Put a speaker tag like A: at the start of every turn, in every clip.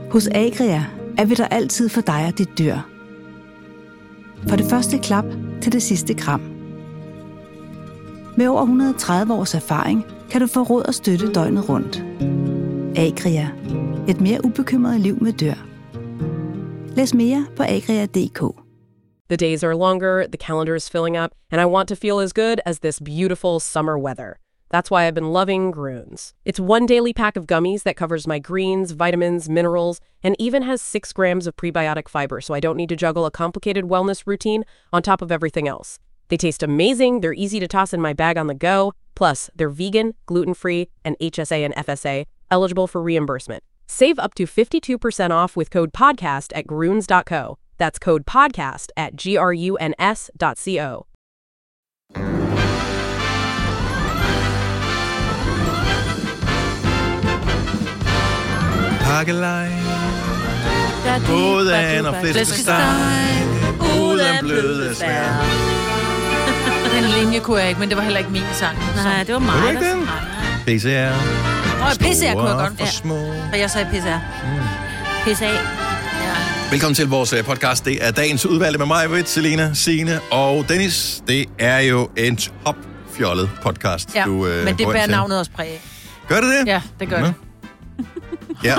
A: Hos Agria er vi der altid for dig og dit dyr. Fra det første klap til det sidste kram. Med over 130 års erfaring kan du få råd og støtte døgnet rundt. Agria. Et mere ubekymret liv med dyr. Læs mere på agria.dk.
B: The days are longer, the calendar is filling up, and I want to feel as good as this beautiful summer weather. That's why I've been loving Groones. It's one daily pack of gummies that covers my greens, vitamins, minerals, and even has 6 grams of prebiotic fiber, so I don't need to juggle a complicated wellness routine on top of everything else. They taste amazing, they're easy to toss in my bag on the go, plus they're vegan, gluten-free, and HSA and FSA, eligible for reimbursement. Save up to 52% off with code PODCAST at Groones.co. That's code PODCAST at GRUNS.co.
C: Pakkelej, uden og flæskesteg, uden bløde svær.
D: Den linje kunne jeg ikke, men det var heller ikke min sang.
E: Nej, det var mig.
C: Var ikke den? PCR.
D: PCR kunne jeg godt.
C: For små.
D: Og jeg sagde PCR.
E: PSA.
D: Ja.
C: Velkommen til vores podcast. Det er dagens udvalgte med mig, Britt, Selena, Signe og Dennis. Det er jo en topfjollet podcast,
D: Ja,
C: du
D: men det bærer navnet også præg af.
C: Gør det det?
D: Ja, det gør det.
C: Ja.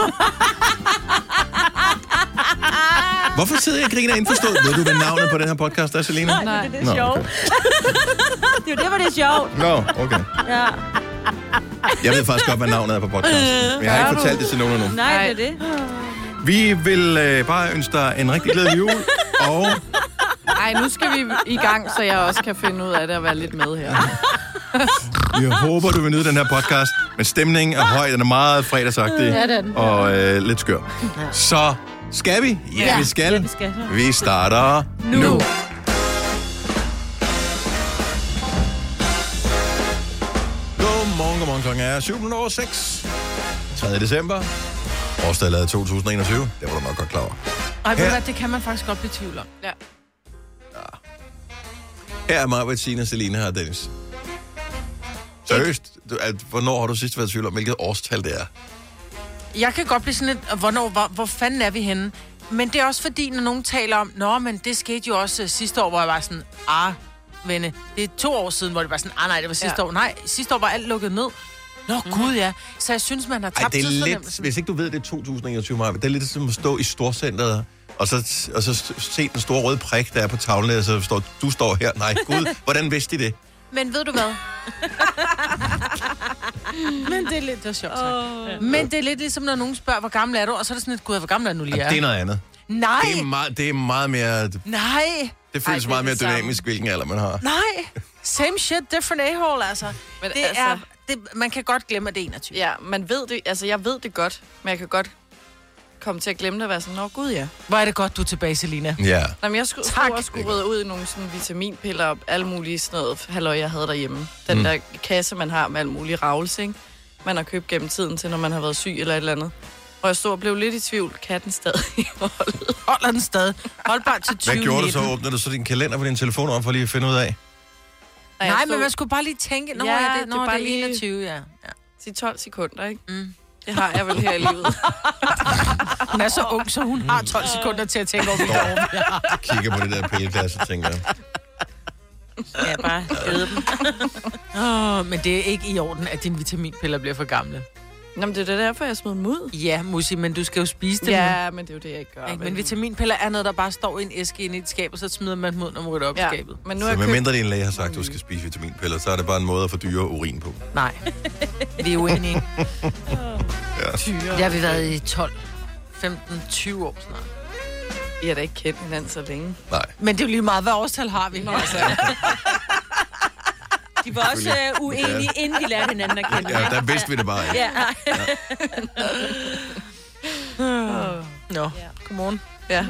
C: Hvorfor sidder jeg og griner indforstået? Ved du, hvad navnet på den her podcast er, Selena?
E: Nej, det er sjovt.
C: Okay.
E: Det er jo det, hvor det er sjovt.
C: Nå, okay.
E: Ja.
C: Jeg ved faktisk godt, hvad navnet er på podcasten. Men jeg har ikke fortalt det til nogen endnu.
E: Nej, det er det.
C: Vi vil bare ønske dig en rigtig glædelig jul, og...
F: Ej, nu skal vi i gang, så jeg også kan finde ud af det og være lidt med her.
C: Jeg håber, du vil nyde den her podcast. Men stemningen er høj, den er meget fredagsagtig.
F: Ja, den.
C: Og lidt skør. Så skal vi? Ja, vi skal.
E: Ja, vi skal.
C: Vi starter nu. Godmorgen, klokken er 7:06. 3. december. Årstallet er 2021. Det var du nok godt klar over.
D: Ej, ved du hvad, det kan man faktisk godt blive tvivl om.
F: Ja.
C: Her er Marvitt, Signe, Selina og Dennis. Seriøst? Hvornår har du sidst været i tvivl om, hvilket årstal det er?
D: Jeg kan godt blive sådan lidt, hvor fanden er vi henne? Men det er også fordi, når nogen taler om, nå, men det skete jo også sidste år, hvor jeg var sådan, venne, det er 2 år siden, hvor det var sådan, nej, det var sidste år. Nej, sidste år var alt lukket ned. Nå, gud ja. Så jeg synes, man har tabt
C: tidsfornemmelsen. Hvis ikke du ved, det er 2021, Marvitt, det er lidt som at stå i storcenteret, og så se den store røde prik, der er på tavlen, og så står du står her. Nej, gud, hvordan vidste de det?
D: Men ved du hvad? Men det er lidt, det er sjovt sagt. Men det er lidt ligesom, når nogen spørger, hvor gammel er du? Og så er det sådan lidt, gud, hvor gammel er du nu lige?
C: Ja, det er noget andet.
D: Nej.
C: Det er meget mere...
D: Nej.
C: Det føles meget mere dynamisk, hvilken alder man har.
D: Nej. Same shit, different a-hole, altså.
F: Men
D: det
F: altså...
D: er... man kan godt glemme, at det er 21.
F: Ja, man ved det. Altså, jeg ved det godt, men jeg kan godt komme til at glemme det og være sådan, nå gud ja.
D: Hvor er det godt, du er tilbage, Selina.
C: Ja.
F: Jamen, jeg skulle rydde ud i nogle sådan vitaminpiller og alle mulige sådan noget halløj, jeg havde derhjemme. Den der kasse, man har med alle mulige ravelse, ikke? Man har købt gennem tiden til, når man har været syg eller et eller andet. Og jeg stod og blev lidt i tvivl. Kan den stadig holde?
D: Holder den stadig? Hold bare til 20.
C: Hvad gjorde du så? Åbnede du så din kalender på din telefon op for lige at finde ud af?
D: Nej, men man skulle bare lige tænke,
F: det er bare
D: 21, ja.
F: Sig 12 sekunder, ikke? Mm. Det har jeg vel her i livet.
D: Hun er så ung, så hun har 12 sekunder til at tænke over, hvilke år vi har.
C: Kigger på det der pilleklasse og tænker...
E: Ja, bare æde dem.
D: Men det er ikke i orden, at dine vitaminpiller bliver for gamle.
F: Nå, men det er derfor, jeg smed dem ud.
D: Ja, Musi, men du skal jo spise dem.
F: Ja, men det er jo det, jeg ikke gør.
D: Ikke, men vitaminpiller er noget, der bare står i en æske inde i et skab, og så smider man dem ud, når man rydder op i skabet.
F: Men nu
C: så medmindre din læge har sagt, at du skal spise vitaminpiller, så er det bare en måde at fordyre urin på.
D: Nej, det er uenige.
C: Ja.
D: Det har vi været i 12, 15, 20 år snart.
F: I har da ikke kendt hinanden så længe.
C: Nej.
D: Men det er jo lige meget, hvad årstal har vi. Altså.
E: De var også uenige, inden de lærte hinanden at kende.
C: Ja, der vidste vi det bare ikke.
E: Ja.
D: Nå, godmorgen.
F: Ja.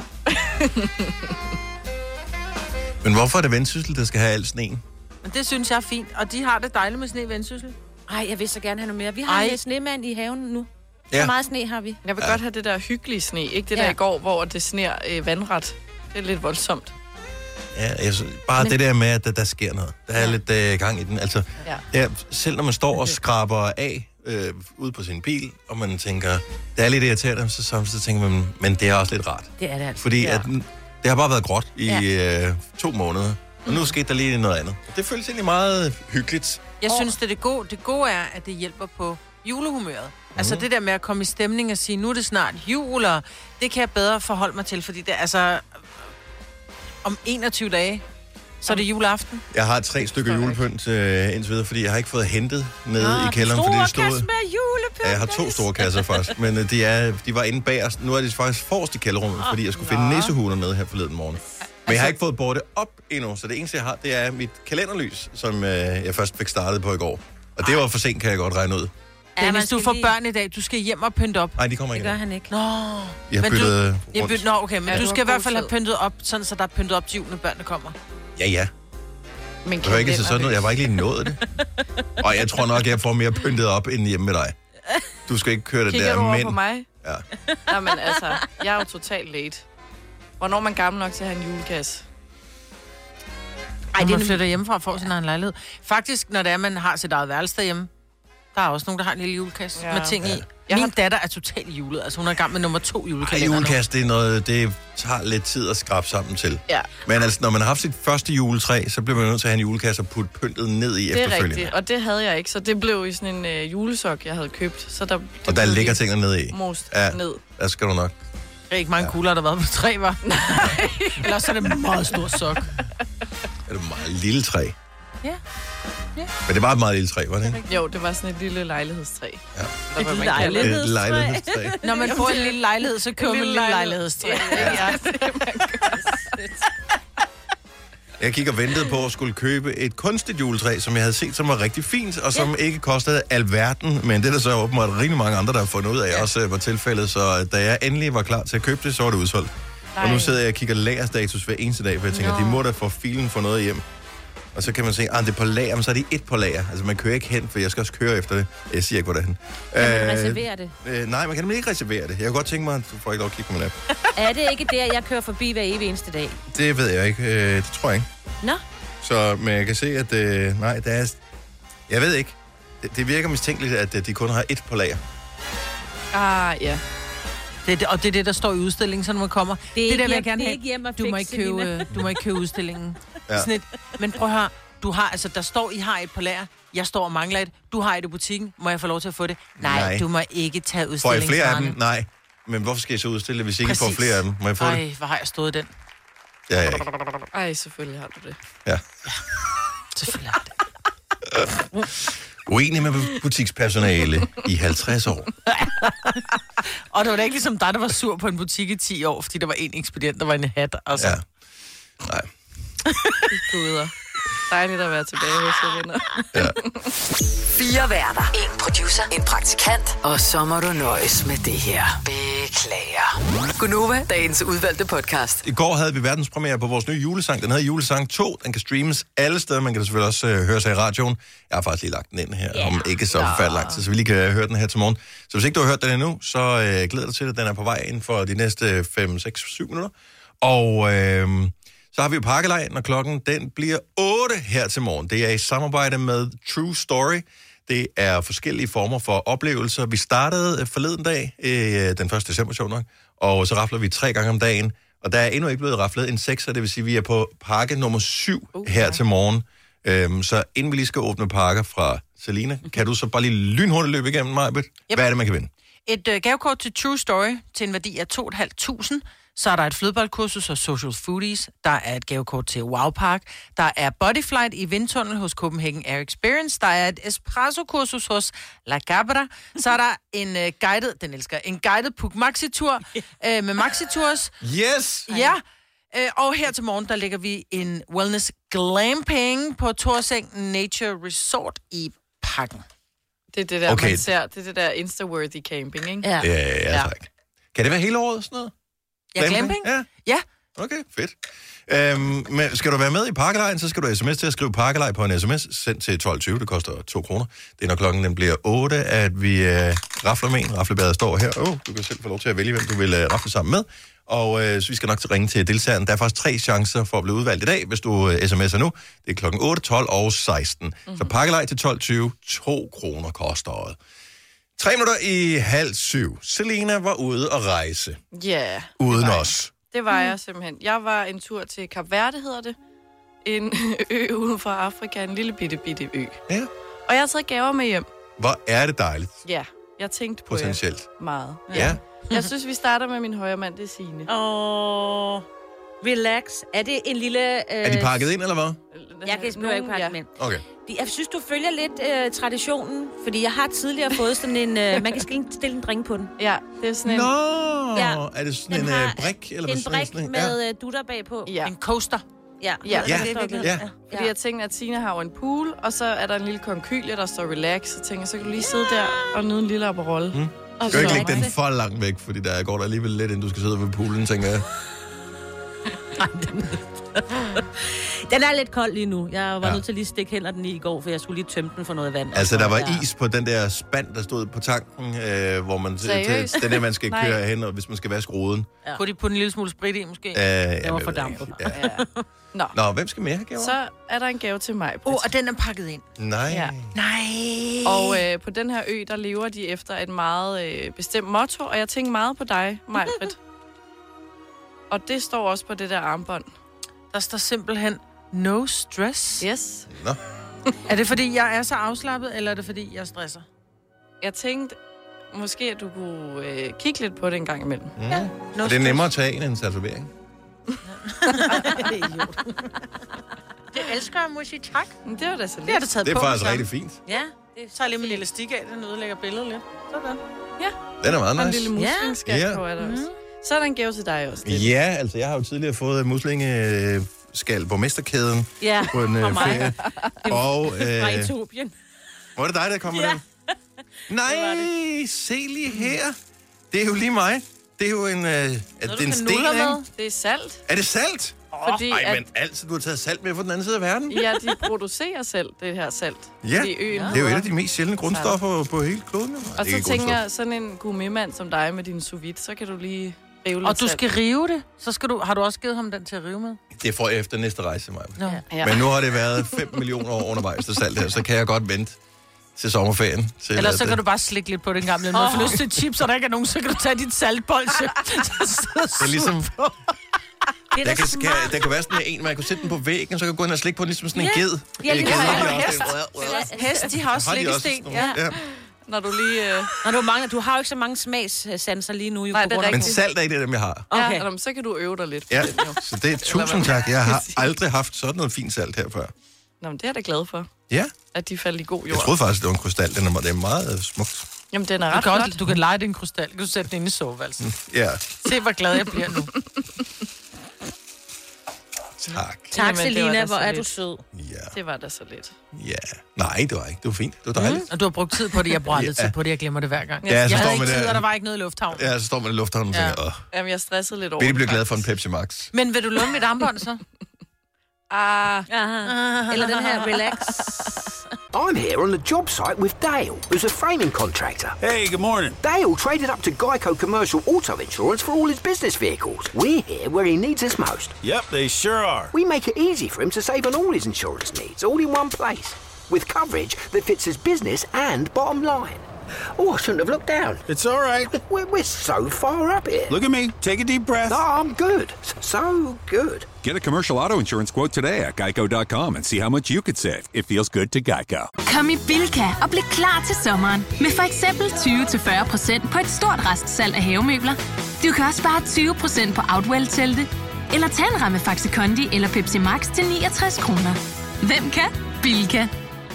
C: Men hvorfor er det Vendsyssel, der skal have al sneen?
D: Men det synes jeg er fint, og de har det dejligt med sne i Vendsyssel.
E: Ej, jeg vil så gerne have noget mere. Vi har en snemand i haven nu.
C: Ja.
E: Så meget sne har vi.
F: Jeg vil godt have det der hyggelige sne. Ikke det der i går, hvor det sner vandret. Det er lidt voldsomt.
C: Ja, bare det der med, at der sker noget. Der er lidt gang i den. Altså, selv når man står og skraber af ude på sin bil, og man tænker, det er lidt irriterende, så samtidig tænker man, men det er også lidt rart.
E: Det er det altså.
C: Fordi at, det har bare været gråt i 2 måneder, og nu skete der lige noget andet. Det føles egentlig meget hyggeligt.
D: Jeg synes, det gode er, at det hjælper på julehumøret. Altså det der med at komme i stemning og sige, nu er det snart jul, og det kan jeg bedre forholde mig til, fordi det altså om 21 dage, så er det juleaften.
C: Jeg har 3 stykker julepynt indtil videre, fordi jeg har ikke fået hentet nede i kælderen.
E: Store
C: fordi
E: kasse med julepynt.
C: Jeg har 2 store kasser faktisk, men de var inde bag os. Nu er de faktisk forrest i kælderrummet, fordi jeg skulle finde nissehuler nede her forleden morgen. Men jeg har ikke fået båret op endnu, så det eneste, jeg har, det er mit kalenderlys, som jeg først fik startet på i går. Og det var for sent, kan jeg godt regne ud.
D: Dennis, du får børn i dag. Du skal hjem og pynte op.
C: Nej, de kommer
E: Det
C: ikke.
E: gør han ikke.
D: Nå.
C: Jeg har byttet rundt.
D: Okay, men du skal i hvert fald have pyntet op, sådan så der er pyntet op til jul, når børnene kommer.
C: Ja.
F: Men
C: Det var ikke så sådan noget. Jeg var ikke lige nået det. Og jeg tror nok, jeg får mere pyntet op end hjemme med dig. Du skal ikke køre det
F: Kigger
C: der
F: du over
C: mænd.
F: på mig?
C: Ja.
F: Jamen altså, jeg er jo totalt late. Hvornår er man gammel nok til at have en julekasse?
D: Ej, man flytter hjemmefra og får sin egen lejlighed. Faktisk, når det er, man har sit eget værelse derhjemme, der er også nogen, der har en lille julekasse med ting i. Min datter er totalt julet. Altså, hun er i gang med nummer 2 julekalender.
C: Julekasse, det er noget, det tager lidt tid at skrabe sammen til.
F: Ja.
C: Men altså, når man har haft sit første juletræ, så bliver man nødt til at have en julekasse og putte pyntet ned i efterfølgende.
F: Det er rigtigt, og det havde jeg ikke, så det blev i sådan en julesok, jeg havde købt. Så der,
C: Og der ligger tingene nede i.
F: Most
C: ned. Der skal du nok.
D: Det er ikke mange kugler, der har været på 3, var. Nej. Ellers er det en meget stor sok.
C: Er det et meget lille træ?
D: Ja.
C: Men det var et meget lille træ, var det ikke?
F: Jo, det var sådan et lille lejlighedstræ.
C: Ja.
D: Et lejlighedstræ.
C: Et lejlighedstræ.
D: Når man får en lille lejlighed, så køber man en lille lejlighedstræ.
F: Ja.
C: Jeg gik og ventede på at skulle købe et kunstigt juletræ, som jeg havde set, som var rigtig fint, og som ikke kostede alverden, men det er der så åbenbart rigtig mange andre, der har fundet ud af, også var tilfældet, så da jeg endelig var klar til at købe det, så var det udsolgt. Og nu sidder jeg og kigger lagerstatus hver eneste dag, for jeg tænker, de må da få filen for noget hjem. Og så kan man sige, det er på lager, men så er de 1 på lager. Altså, man kører ikke hen, for jeg skal også køre efter det. Jeg siger ikke, hvor det er hen.
E: Kan man reservere det?
C: Nej, man kan nemlig ikke reservere det. Jeg kan godt tænke mig, at du får ikke lov at kigge på min app.
E: Er det ikke der, jeg kører forbi hver evig eneste dag?
C: Det ved jeg ikke. Det tror jeg ikke.
E: Nå.
C: Så, men jeg kan se, at nej, det er... Jeg ved ikke. Det virker mistænkeligt, at de kun har 1 på lager.
F: Ja.
D: Og det er det, der står i udstillingen, så når man kommer.
E: Det er
D: der,
E: ikke,
D: jeg gerne
E: det er
D: have.
E: ikke hjem og
D: Du må ikke købe udstillingen.
C: Ja.
D: Sådan et, men prøv at høre, du har, altså der står, I har et på lager, jeg står og mangler et, du har et i butikken, må jeg få lov til at få det? Nej. Du må ikke tage
C: Får
D: udstillingen.
C: jeg flere af dem? Nej. Men hvorfor skal jeg så udstille, hvis ikke I får flere af dem? Må jeg få det?
D: Hvor har jeg stået den?
C: Ja, jeg ikke.
F: Ej, selvfølgelig har du det.
C: Ja.
D: Selvfølgelig har det.
C: Uenig med butikspersonale i 50 år.
D: Og det var da ikke ligesom dig, der var sur på en butik i 10 år, fordi der var en ekspedient, der var en hat. Altså.
C: Ja. Nej.
F: Guder. Dejligt at være tilbage hos jer, venner.
C: Ja.
G: 4 værter. 1 producer. 1 praktikant. Og så må du nøjes med det her. Beklager. Gunova, dagens udvalgte podcast.
C: I går havde vi verdenspremiere på vores nye julesang. Den hedder Julesang 2. Den kan streames alle steder. Man kan selvfølgelig også høre sig i radioen. Jeg har faktisk lige lagt den ind her, om ikke så forfærdeligt lang tid, så vi lige kan høre den her til morgen. Så hvis ikke du har hørt den endnu, så glæder dig til det. Den er på vej inden for de næste 5, 6, 7 minutter. Og så har vi jo pakkelej, når klokken den bliver 8 her til morgen. Det er i samarbejde med True Story. Det er forskellige former for oplevelser. Vi startede forleden dag, den 1. december, sjovt nok, og så rafler vi 3 gange om dagen. Og der er endnu ikke blevet raflet en 6'er, det vil sige, at vi er på pakke nummer 7 her til morgen. Så inden vi lige skal åbne pakker fra Selina, kan du så bare lige lynhurtigt løbe igennem, Majbet? Yep. Hvad er det, man kan vinde?
D: Et gavekort til True Story til en værdi af 2.500. Så er der et flødeboldkursus hos Social Foodies. Der er et gavekort til Wow Park. Der er Bodyflight i vindtunnel hos Copenhagen Air Experience. Der er et espresso-kursus hos La Cabra. Så er der en guided Puk Maxi-tur med Maxi-tours.
C: Yes!
D: Ja, og her til morgen, der lægger vi en wellness glamping på Torseng Nature Resort i pakken.
F: Det er det der, man ser. Det er det der Insta-worthy camping, ikke?
C: Ja, tak. Kan det være hele året sådan noget?
D: Ja, glamping? Ja.
C: Okay, fedt. Men skal du være med i pakkelejen, så skal du sms til at skrive pakkelej på en sms, sendt til 12.20, det koster 2 kroner. Det er, når klokken den bliver 8, at vi rafler med en. Raflebadet står her. Du kan selv få lov til at vælge, hvem du vil rafle sammen med. Og så vi skal nok til ringe til deltageren. Der er faktisk 3 chancer for at blive udvalgt i dag, hvis du sms'er nu. Det er klokken 8, 12 og 16. Så pakkelej til 12.20, 2 kroner koster året. 6:03. Selena var ude at rejse.
F: Ja.
C: Uden os.
F: Det var jeg simpelthen. Jeg var en tur til Kap Verde, hedder det. En ø uden for Afrika. En lille bitte ø.
C: Ja.
F: Og jeg har taget gaver med hjem.
C: Hvor er det dejligt.
F: Ja, jeg tænkte på
C: Potentielt.
F: meget.
C: Ja.
F: Jeg synes, vi starter med min højre mand, det er Signe.
E: Relax. Er det en lille...
C: Er de pakket ind, eller hvad?
E: Jeg kan ikke pakke dem ind.
C: Okay.
E: Jeg synes, du følger lidt traditionen, fordi jeg har tidligere fået sådan en... man kan stille en drink på den.
F: Ja, det er sådan en...
E: Ja.
C: Er det sådan en brik? Eller
E: en
C: hvad
E: brik
C: sådan en?
E: med dutter bagpå.
F: Ja.
D: En coaster.
E: Ja.
F: Ja.
E: Det er virkelig.
C: Ja.
F: Fordi jeg tænkte, at Tina har jo en pool, og så er der en lille konkylie, der står relax. Så tænker jeg, så kan du lige sidde der og nyde en lille Aperol.
C: Du kan ikke lægge den for langt væk, fordi der går der alligevel lidt, inden du skal sidde ved poolen, tænker jeg.
E: Den er lidt kold lige nu. Jeg var nødt til at lige stikke hænderne i går, for jeg skulle lige tømme den for noget vand.
C: Altså, der var is på den der spand, der stod på tanken, hvor man...
F: Seriøst?
C: Den der, man skal køre hen, og hvis man skal vaske ruden.
D: Ja. Kunne de putte en lille smule sprit i, måske?
C: Det
D: var for dampet.
F: Ja.
C: Nå, hvem skal mere have gaver?
F: Så er der en gave til mig.
D: Og den er pakket ind.
C: Nej.
F: Ja.
D: Nej.
F: Og på den her ø, der lever de efter et meget bestemt motto, og jeg tænker meget på dig, Maj-Brit. Og det står også på det der armbånd.
D: Der står simpelthen no stress.
F: Yes.
C: Nå.
D: Er det, fordi jeg er så afslappet, eller er det, fordi jeg stresser?
F: Jeg tænkte, måske at du kunne kigge lidt på det en gang imellem.
C: Ja. No, det er nemmere at tage end en tatovering.
D: Det elsker jeg, må jeg sige tak.
F: Men det var da så lidt.
D: Det har du taget
C: Det er
D: på.
C: faktisk rigtig fint.
E: Ja.
D: Så er lige min elastik af, den ødelægger billedet lidt. Sådan.
F: Ja.
C: Den er meget
F: Og en
C: nice.
F: lille muslingskat
C: Ja.
F: på er der også. Så er der en gave til dig også. Lidt.
C: Ja, altså jeg har jo tidligere fået muslingeskal på Mesterkæden
E: Ja,
C: på en ferie. Og
E: fra Etiopien.
C: var det dig, der kom med den? Nej, se lige her. Det er jo lige mig. Det er jo en, det er en sten, ikke?
F: Det er salt.
C: Er det salt?
F: Fordi
C: Ej, men altså, du har taget salt med fra den anden side af verden.
F: Ja, de producerer selv det her salt.
C: Ja,
F: Fordi øen
C: det er jo et af de mest sjældne grundstoffer på hele kloden.
F: Og så tænker jeg, sådan en gourmetmand som dig med din sous vide, så kan du lige rive lidt
D: Og du
F: salt.
D: skal rive det. Så skal du, har du også givet ham den til at rive med?
C: Det får jeg efter næste rejse, Maja.
D: Nå.
F: Ja.
C: Men nu har det været 5 millioner år undervejs til salt her, så kan jeg godt vente til sommerferien. Til
D: Ellers så kan du bare slikke lidt på den gamle. Når du får lyst til chips, og der ikke er nogen, så kan du tage dit saltbolse.
C: Det er ligesom...
E: Det er
C: Der kan være sådan en, man kan sætte den på væggen, så kan du gå ind og slikke på den, ligesom sådan en ged.
E: Ja, lige
D: Hest, de har også slikkesten.
C: Ja.
F: Når du lige...
E: Du har jo ikke så mange smagssanser lige nu. Jo,
F: Nej,
E: på
F: det er
E: grund af-
C: Men salt er ikke det, dem jeg har.
E: Okay.
F: Ja, så kan du øve dig lidt.
C: Ja, så det er tusind tak. Jeg har aldrig haft sådan noget fint salt her før.
F: Nå, men det er jeg da glad for,
C: Ja,
F: at de faldt i god jord.
C: jeg troede faktisk, det var en krystal. Det er meget smukt.
F: Jamen, den er
D: Du
F: ret
D: kan,
F: flot.
D: også, du kan lege din krystal. Du kan sætte den inde i soveværelsen.
C: Ja,
D: Se, hvor glad jeg bliver nu.
C: tak.
E: Tak,
F: Jamen, det var
E: Selina.
F: da
E: Hvor
F: så
E: er du
F: lidt.
E: sød.
C: Ja,
F: Det var da så lidt.
C: ja. Nej, det var ikke. Det var fint. Det var dejligt.
D: Og du har brugt tid på det. Jeg bruger aldrig
C: Ja.
D: tid på det. Jeg glemmer det hver gang.
C: Ja, så
D: Jeg
C: står
D: havde
C: man
D: ikke tid,
C: der.
D: og der var ikke noget i lufthavnen.
C: Ja, så står man i lufthavnen og tænker,
F: Jamen, jeg stressede lidt over
C: Betty
F: det,
C: bliver glad for en
F: faktisk.
C: Pepsi Max.
D: Men vil du låne mit armbånd så?
E: Eller den her relax.
H: I'm here on the job site with Dale, who's a framing contractor.
I: Hey, good morning.
H: Dale traded up to Geico Commercial Auto Insurance for all his business vehicles. We're here where he needs us most.
I: Yep, they sure are.
H: We make it easy for him to save on all his insurance needs, all in one place, with coverage that fits his business and bottom line. Oh, I shouldn't have looked down.
I: It's all right.
H: We're so far up here.
I: Look at me. Take a deep breath.
H: No, I'm good. So good.
J: Get a commercial auto insurance quote today at geico.com and see how much you could save. It feels good to Geico.
K: Kom i Bilka og bliv klar til sommeren. Med for eksempel 20-40% på et stort restsalg af havemøbler. Du kan også spare 20% på Outwell-telte. Eller tag en ramme Faxi Kondi eller Pepsi Max til 69 kroner. Hvem kan? Bilka.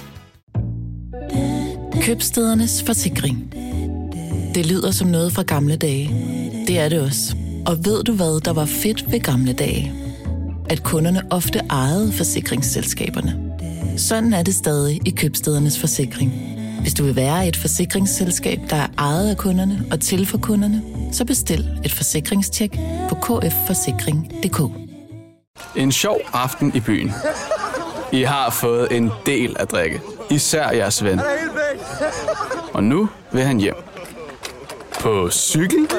L: Købstædernes forsikring. Det lyder som noget fra gamle dage. Det er det også. Og ved du hvad, der var fedt ved gamle dage? At kunderne ofte ejede forsikringsselskaberne. Sådan er det stadig i Købstædernes forsikring. Hvis du vil være et forsikringsselskab, der er ejet af kunderne og til for kunderne, så bestil et forsikringstjek på kfforsikring.dk.
M: En sjov aften i byen. I har fået en del at drikke. Især jeres ven. Og nu vil han hjem. På cykel?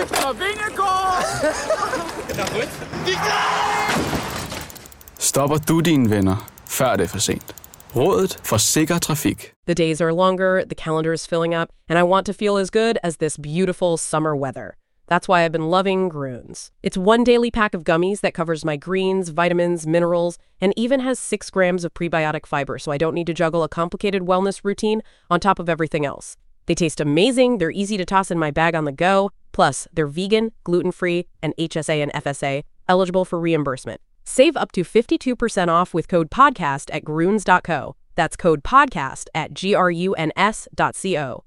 M: Stopper du dine venner, før det er for sent? Rådet for sikker trafik.
B: The days are longer, the calendar is filling up, and I want to feel as good as this beautiful summer weather. That's why I've been loving Grüns. It's one daily pack of gummies that covers my greens, vitamins, minerals, and even has 6 grams of prebiotic fiber, so I don't need to juggle a complicated wellness routine on top of everything else. They taste amazing, they're easy to toss in my bag on the go, plus they're vegan, gluten-free, and HSA and FSA, eligible for reimbursement. Save up to 52% off with code PODCAST at Grüns.co. That's code PODCAST at GRUNS.co.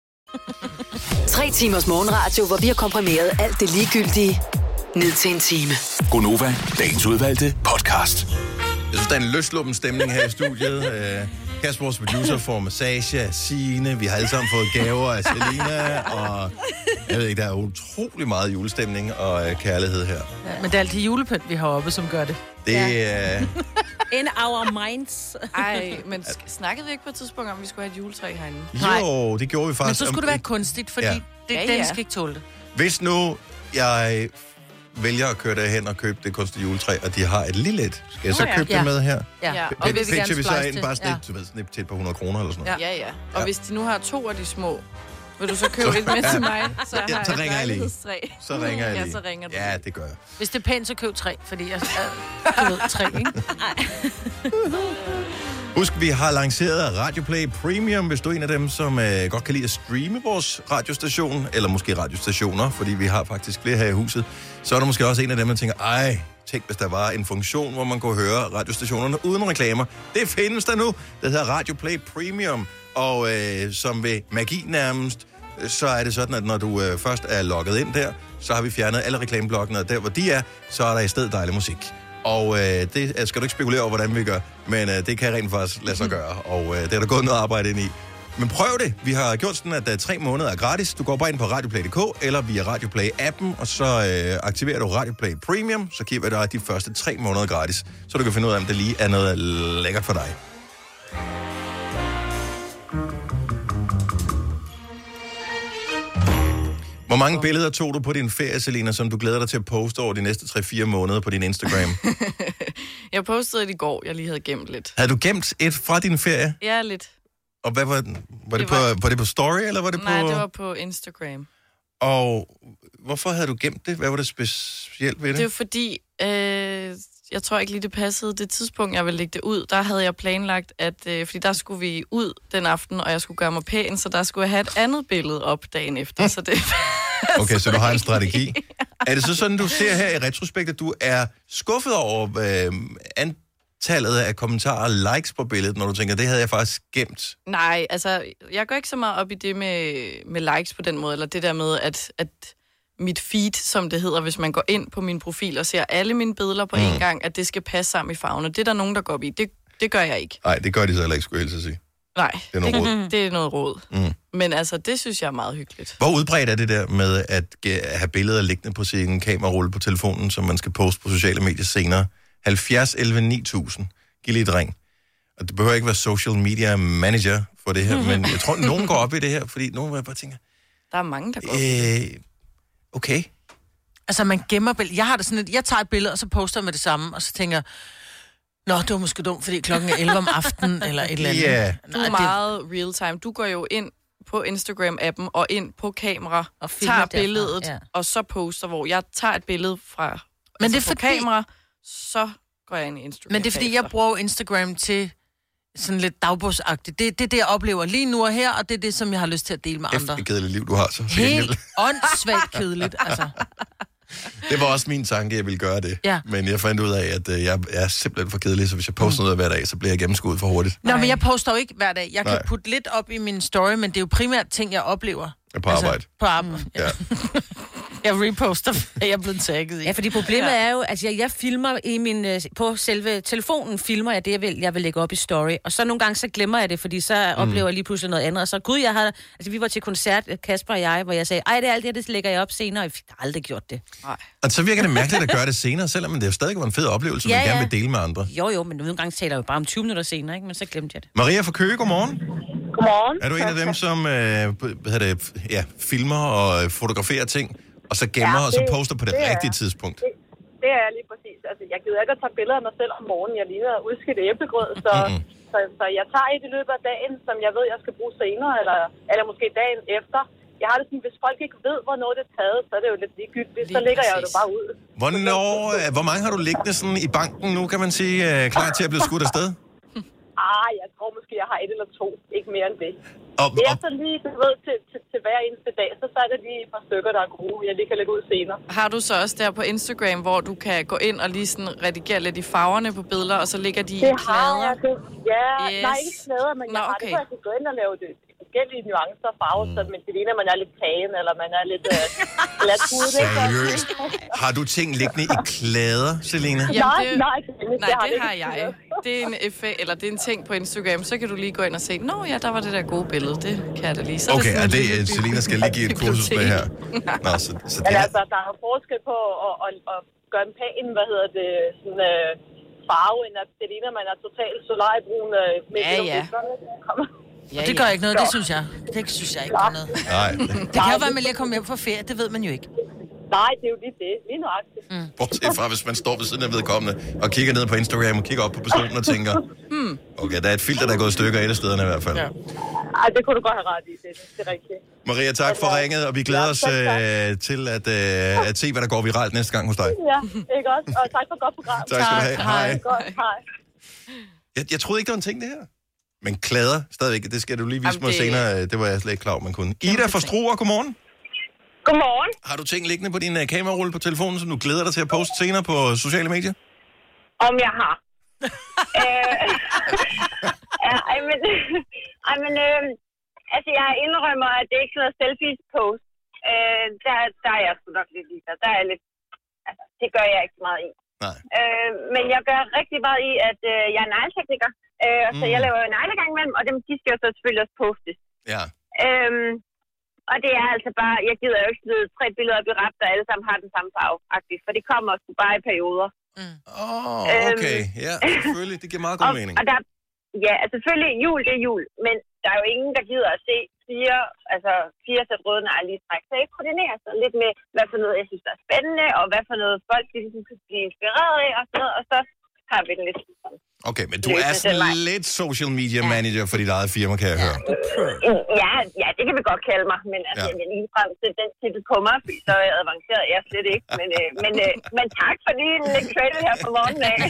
G: 3 timers morgenradio, hvor vi har komprimeret alt det ligegyldige ned til en time.
C: Gonova, dagens udvalgte podcast. Jeg synes, der er en løsluppen stemning her i studiet. Kasper, vores producer, får massage af Signe. Vi har alle sammen fået gaver af Selina. Og jeg ved ikke, der er utrolig meget julestemning og kærlighed her.
D: Ja, men det er altid julepynt, vi har oppe, som gør det.
C: Det er...
E: In our minds.
F: Ej, men snakkede vi ikke på et tidspunkt om, at vi skulle have et juletræ herinde?
C: Jo, det gjorde vi faktisk.
D: Men så skulle det være kunstigt, fordi den skal ikke tåle det.
C: Hvis nu jeg vælger at køre derhen og købe det kunstige juletræ, og de har et lille et, skal jeg så købe det med her?
F: Ja. Og hvis
C: pitcher vi så ind bare snip til et par 100 kroner eller sådan noget?
F: Ja. Og hvis de nu har 2 af de små, vil du så købe et med til mig? Så
C: ringer jeg lige. Så ringer jeg lige.
F: Ja, så ringer du.
C: Ja, det gør jeg.
D: Hvis det er pænt, så køb 3, fordi jeg ved 3, ikke?
C: Husk, vi har lanceret Radioplay Premium, hvis du er en af dem, som godt kan lide at streame vores radiostation, eller måske radiostationer, fordi vi har faktisk flere her i huset. Så er der måske også en af dem, der tænker, tænk, hvis der var en funktion, hvor man kunne høre radiostationerne uden reklamer. Det findes der nu. Det hedder Radioplay Premium, og som ved magi nærmest, så er det sådan, at når du først er logget ind der, så har vi fjernet alle reklameblokkene, og der hvor de er, så er der i stedet dejlig musik. Og det skal du ikke spekulere over, hvordan vi gør, men det kan rent faktisk lade sig gøre, og det er der gået noget arbejde ind i. Men prøv det. Vi har gjort sådan, at 3 måneder er gratis. Du går bare ind på radioplay.dk eller via Radioplay-appen, og så aktiverer du Radioplay Premium, så giver vi dig de første 3 måneder gratis, så du kan finde ud af, om det lige er noget lækkert for dig. Hvor mange billeder tog du på din ferie, Selina, som du glæder dig til at poste over de næste 3-4 måneder på din Instagram?
F: Jeg postede det i går, jeg lige havde gemt lidt.
C: Havde du gemt et fra din ferie?
F: Ja, lidt.
C: Og hvad var det på story, eller var det
F: Nej, det var på Instagram.
C: Og hvorfor havde du gemt det? Hvad var det specielt ved det?
F: Det var fordi, jeg tror ikke lige det passede. Det tidspunkt, jeg ville lægge det ud, der havde jeg planlagt, at fordi der skulle vi ud den aften, og jeg skulle gøre mig pæn, så der skulle jeg have et andet billede op dagen efter. Så det
C: okay, så du har en strategi. Er det så sådan, du ser her i retrospekt, at du er skuffet over antallet af kommentarer og likes på billedet, når du tænker, det havde jeg faktisk gemt?
F: Nej, altså, jeg går ikke så meget op i det med likes på den måde, eller det der med, at mit feed, som det hedder, hvis man går ind på min profil og ser alle mine billeder på en gang, at det skal passe sammen i farverne. Det er der nogen, der går op i. Det gør jeg ikke.
C: Nej, det gør de så heller ikke, skulle jeg helst sige.
F: Nej,
C: det er noget råd.
F: Det er noget råd. Men altså, det synes jeg er meget hyggeligt.
C: Hvor udbredt er det der med at have billeder liggende på sin kamerarulle på telefonen, som man skal poste på sociale medier senere? 70 11 9000. Giv lige et ring. Og det behøver ikke være social media manager for det her, men jeg tror, nogen går op i det her, fordi nogen bare tænker...
F: Der er mange, der går op i det.
C: Okay.
D: Altså, man gemmer billeder. Jeg har det sådan, at jeg tager et billede, og så poster jeg med det samme, og så tænker jeg, nå, det var måske dumt, fordi klokken er 11 om aftenen, eller et eller andet.
F: Yeah. Du er meget real time. Du går jo ind på Instagram-appen og ind på kamera, og tager billedet, og så poster, hvor jeg tager et billede fra
D: men det er fordi...
F: kamera, så går jeg ind i Instagram.
D: Men det er fordi, jeg bruger Instagram til sådan lidt dagbogsagtigt. Det er det, jeg oplever lige nu og her, og det er det, som jeg har lyst til at dele med andre.
C: Det kedelige liv, du har så.
D: Helt åndssvagt kedeligt, altså.
C: Det var også min tanke, jeg ville gøre det.
D: Ja.
C: Men jeg fandt ud af, at jeg er simpelthen for kedelig, så hvis jeg poster noget hver dag, så bliver jeg gennemskuddet for hurtigt.
D: Nå, men jeg poster jo ikke hver dag. Jeg kan putte lidt op i min story, men det er jo primært ting, jeg oplever.
C: På arbejde.
D: På arbejde, ja. Jeg reposter, at jeg er blevet tagget i.
E: Ja, fordi problemet er jo, at jeg filmer i min, på selve telefonen, filmer jeg det, jeg vil lægge op i story. Og så nogle gange, så glemmer jeg det, fordi så oplever jeg lige pludselig noget andet. Og så, vi var til koncert, Kasper og jeg, hvor jeg sagde, det er alt det lægger jeg op senere. Jeg har aldrig gjort det.
F: Nej.
C: Og så virker det mærkeligt at gøre det senere, selvom det jo stadig var en fed oplevelse, man gerne vil dele med andre.
E: Jo, men nogle gange taler jeg jo bare om 20 minutter senere, ikke? Men så glemte jeg det.
C: Maria fra Køge, godmorgen.
N: Godmorgen.
C: Er du en af dem, som filmer og fotograferer ting, og så gemmer og så poster på det rigtige tidspunkt?
N: Det er jeg lige præcis. Altså, jeg gider ikke at tage billeder af mig selv om morgenen. Jeg ligner udskidt æblegrød, så Så jeg tager et i løbet af dagen, som jeg ved, jeg skal bruge senere, eller måske dagen efter. Jeg har det sådan, hvis folk ikke ved, hvornår det er taget, så er det jo lidt ligegyldigt. Så lægger jeg det bare ud.
C: Hvor mange har du liggende sådan i banken nu, kan man sige, klar til at blive skudt afsted?
N: Jeg tror måske, jeg har 1 eller 2. Ikke mere end det. Det er så lige, du ved, til hver eneste dag, så er det lige et par stykker, der er gode. Jeg lige kan lægge ud senere.
F: Har du så også der på Instagram, hvor du kan gå ind og lige sådan redigere lidt i farverne på billeder, og så ligger de i klæder?
N: Yes. Nej, ikke klæder, men jeg har det, hvor jeg kan gå ind og lave det forskellige nuancer og farver, så det ligner, man er lidt tagen, eller man er lidt glat hudet.
C: Seriøst? Har du ting liggende i klæder, Selina?
N: Nej,
F: det har jeg. Det er en eller det er en ting på Instagram, så kan du lige gå ind og se, der var det der gode billede, det kan jeg da lige. Så
C: okay, Selina skal lige give et kursus med her. Nå, så det
N: men altså, der er forskel på at gøre en pæn, sådan farve, end at det ligner, man er totalt solariebrun.
D: Ja, det gør ikke noget, det synes jeg. Det synes jeg ikke gør noget.
C: Nej.
D: Det kan jo være, at man lige kommer hjem fra ferie, det ved man jo ikke.
N: Nej, det er jo lige det. Lige nøjagtigt.
C: Bortset fra, hvis man står ved siden af vedkommende og kigger ned på Instagram og kigger op på personen og tænker, okay, der er et filter, der er gået i stykker et af stederne i hvert fald.
N: Ja. Ej, det kunne du godt have ret i, det er rigtigt.
C: Maria, tak for ringet, og vi glæder os til at se, hvad der går viralt næste gang hos dig.
N: Ja, ikke også? Og tak for et godt program.
C: Tak skal du have. Hej.
N: Godt, hej.
C: Jeg troede ikke, der var en ting, det her. Men klæder stadigvæk, det skal du lige vise mig senere. Det var jeg slet ikke klar over, man kunne. Ida fra Struer, godmorgen.
N: Godmorgen.
C: Har du ting liggende på din kamerarulle på telefonen, som du glæder dig til at poste senere på sociale medier?
N: Om jeg har. Jeg indrømmer, at det ikke er sådan noget selfies-post. Der er jeg sgu nok lidt ligeglad. Der er lidt... Altså, det gør jeg ikke så meget i.
C: Nej.
N: Men jeg gør rigtig meget i, at jeg er negletekniker. Så jeg laver en neglegang imellem, og de skal jo så selvfølgelig også postes.
C: Ja.
N: Og det er altså bare, jeg gider jo ikke smide 3 billeder op i rap, der alle sammen har den samme farve, faktisk, for det kommer også bare i perioder.
C: Okay. Ja, selvfølgelig. Det giver meget god mening.
N: Og der, selvfølgelig, jul det er jul, men der er jo ingen, der gider at se 4 sæt røde negle i træk. Så jeg koordinerer sig lidt med, hvad for noget, jeg synes, der er spændende, og hvad for noget folk, de kan blive inspireret af, og sådan noget, og så har vi den lidt.
C: Okay, men du er sådan lidt social media manager for dit eget firma, kan jeg høre.
N: Ja, det kan vi godt kalde mig, men altså, jeg vil lige frem til den titel på mig, fordi så er jeg avanceret, jeg slet ikke. Men tak for lige en lidt credit her på morgenen af.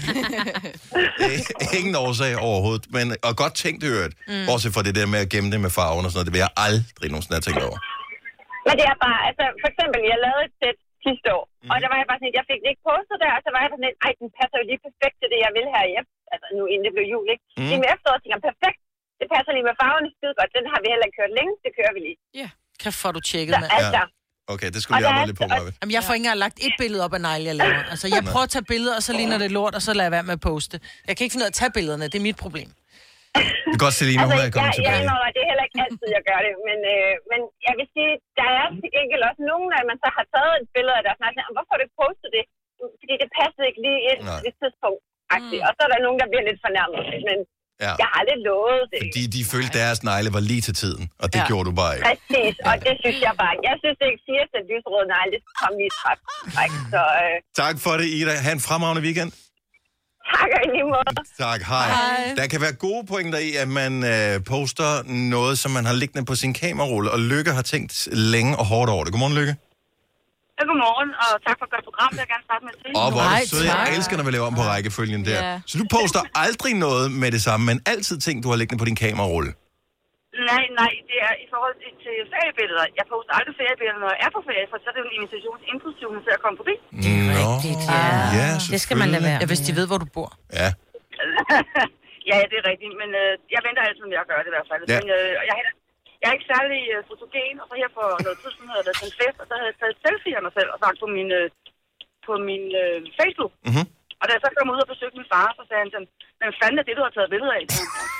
C: Ingen årsag overhovedet, og godt tænkt hørt, bortset fra det der med at gemme det med farven og sådan noget, det vil jeg aldrig nogensinde have tænkt over.
N: Men det er bare, altså for eksempel, jeg lavede et sæt sidste år, og der var jeg bare sådan, jeg fik det ikke postet der, og så var jeg bare sådan, den passer jo lige perfekt til det, jeg vil her hjem. Altså nu inden det blev jul, ikke? Lige med efteråret, tænker jeg, perfekt. Det passer lige med farverne skide godt. Den har vi heller ikke kørt længe, det kører vi lige.
D: Ja, kan få du tjekket med.
C: Ja. Okay, det skulle jeg arbejde lidt på, Marvind.
D: Jamen, jeg får ikke engang lagt et billede op af negle, jeg laver. Altså, jeg prøver at tage billeder, og så ligner det lort, og så lader jeg være med at poste. Jeg kan ikke finde ud af at tage billederne, det er mit problem.
C: Det er godt, Selina, hun er kommet tilbage.
N: Det er heller ikke altid, jeg gør det, men jeg vil sige, der er til gengæld også nogen, at man så har taget et billede af deres negle, hvorfor har du ikke postet det? Fordi det passede ikke lige ind på det tidspunkt. Og så er der nogen, der bliver lidt fornærmet, men jeg har lidt lovet det.
C: Fordi de følte, deres negle var lige til tiden, og det gjorde du bare ikke.
N: Præcis, og det synes jeg bare. Jeg synes ikke, at lyserød negle, det kom lige træt.
C: Tak for det, Ida. Ha' en fremragende weekend.
N: Tak, og i lige måde.
C: Tak, hej. Der kan være gode pointer i, at man poster noget, som man har liggende på sin kamerarulle, og Lykke har tænkt længe og hårdt over det. Godmorgen, Lykke.
O: Ja, godmorgen, og tak for et godt program, jeg vil gerne starte med at sige.
C: Hvor er det sød. Jeg elsker, når vi laver om på rækkefølgen der. Yeah. Så du poster aldrig noget med det samme, men altid ting, du har liggende på din kamerarulle?
O: Nej, det er i forhold til feriebilleder. Jeg poster aldrig feriebilleder, når jeg er på ferie, for så er det jo en invitation til at komme forbi.
D: Det er rigtigt,
C: ja.
D: Det skal man lade være. Ja, hvis de ved, hvor du bor.
C: Ja.
O: Ja, det er rigtigt, men jeg venter altid med at gøre det i hvert fald. Ja. Men jeg er ikke særlig fotogen, og så her for noget tid siden havde jeg været til en fest, og så havde jeg taget selfie af mig selv og sagt på min Facebook.
C: Mm-hmm.
O: Og da jeg så kom ud og besøgte min far, så sagde han sådan, men fanden er det, du har taget billeder af?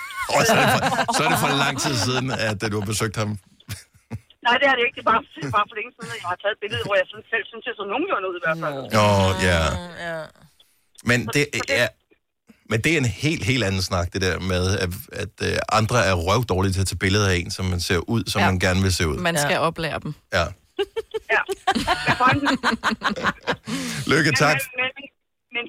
C: Så er det for lang tid siden, at du har besøgt ham.
O: Nej, det er det ikke. Det er bare for længe siden, at jeg har taget et billede, hvor jeg selv synes, jeg så nogenlunde ud i hvert fald.
C: Ja. Men det er en helt anden snak, det der med, at andre er røvdårlige til at tage billeder af en, som man ser ud, som man gerne vil se ud.
F: Man skal oplære dem.
C: Ja.
O: Ja.
C: Lykke, tak.
O: Min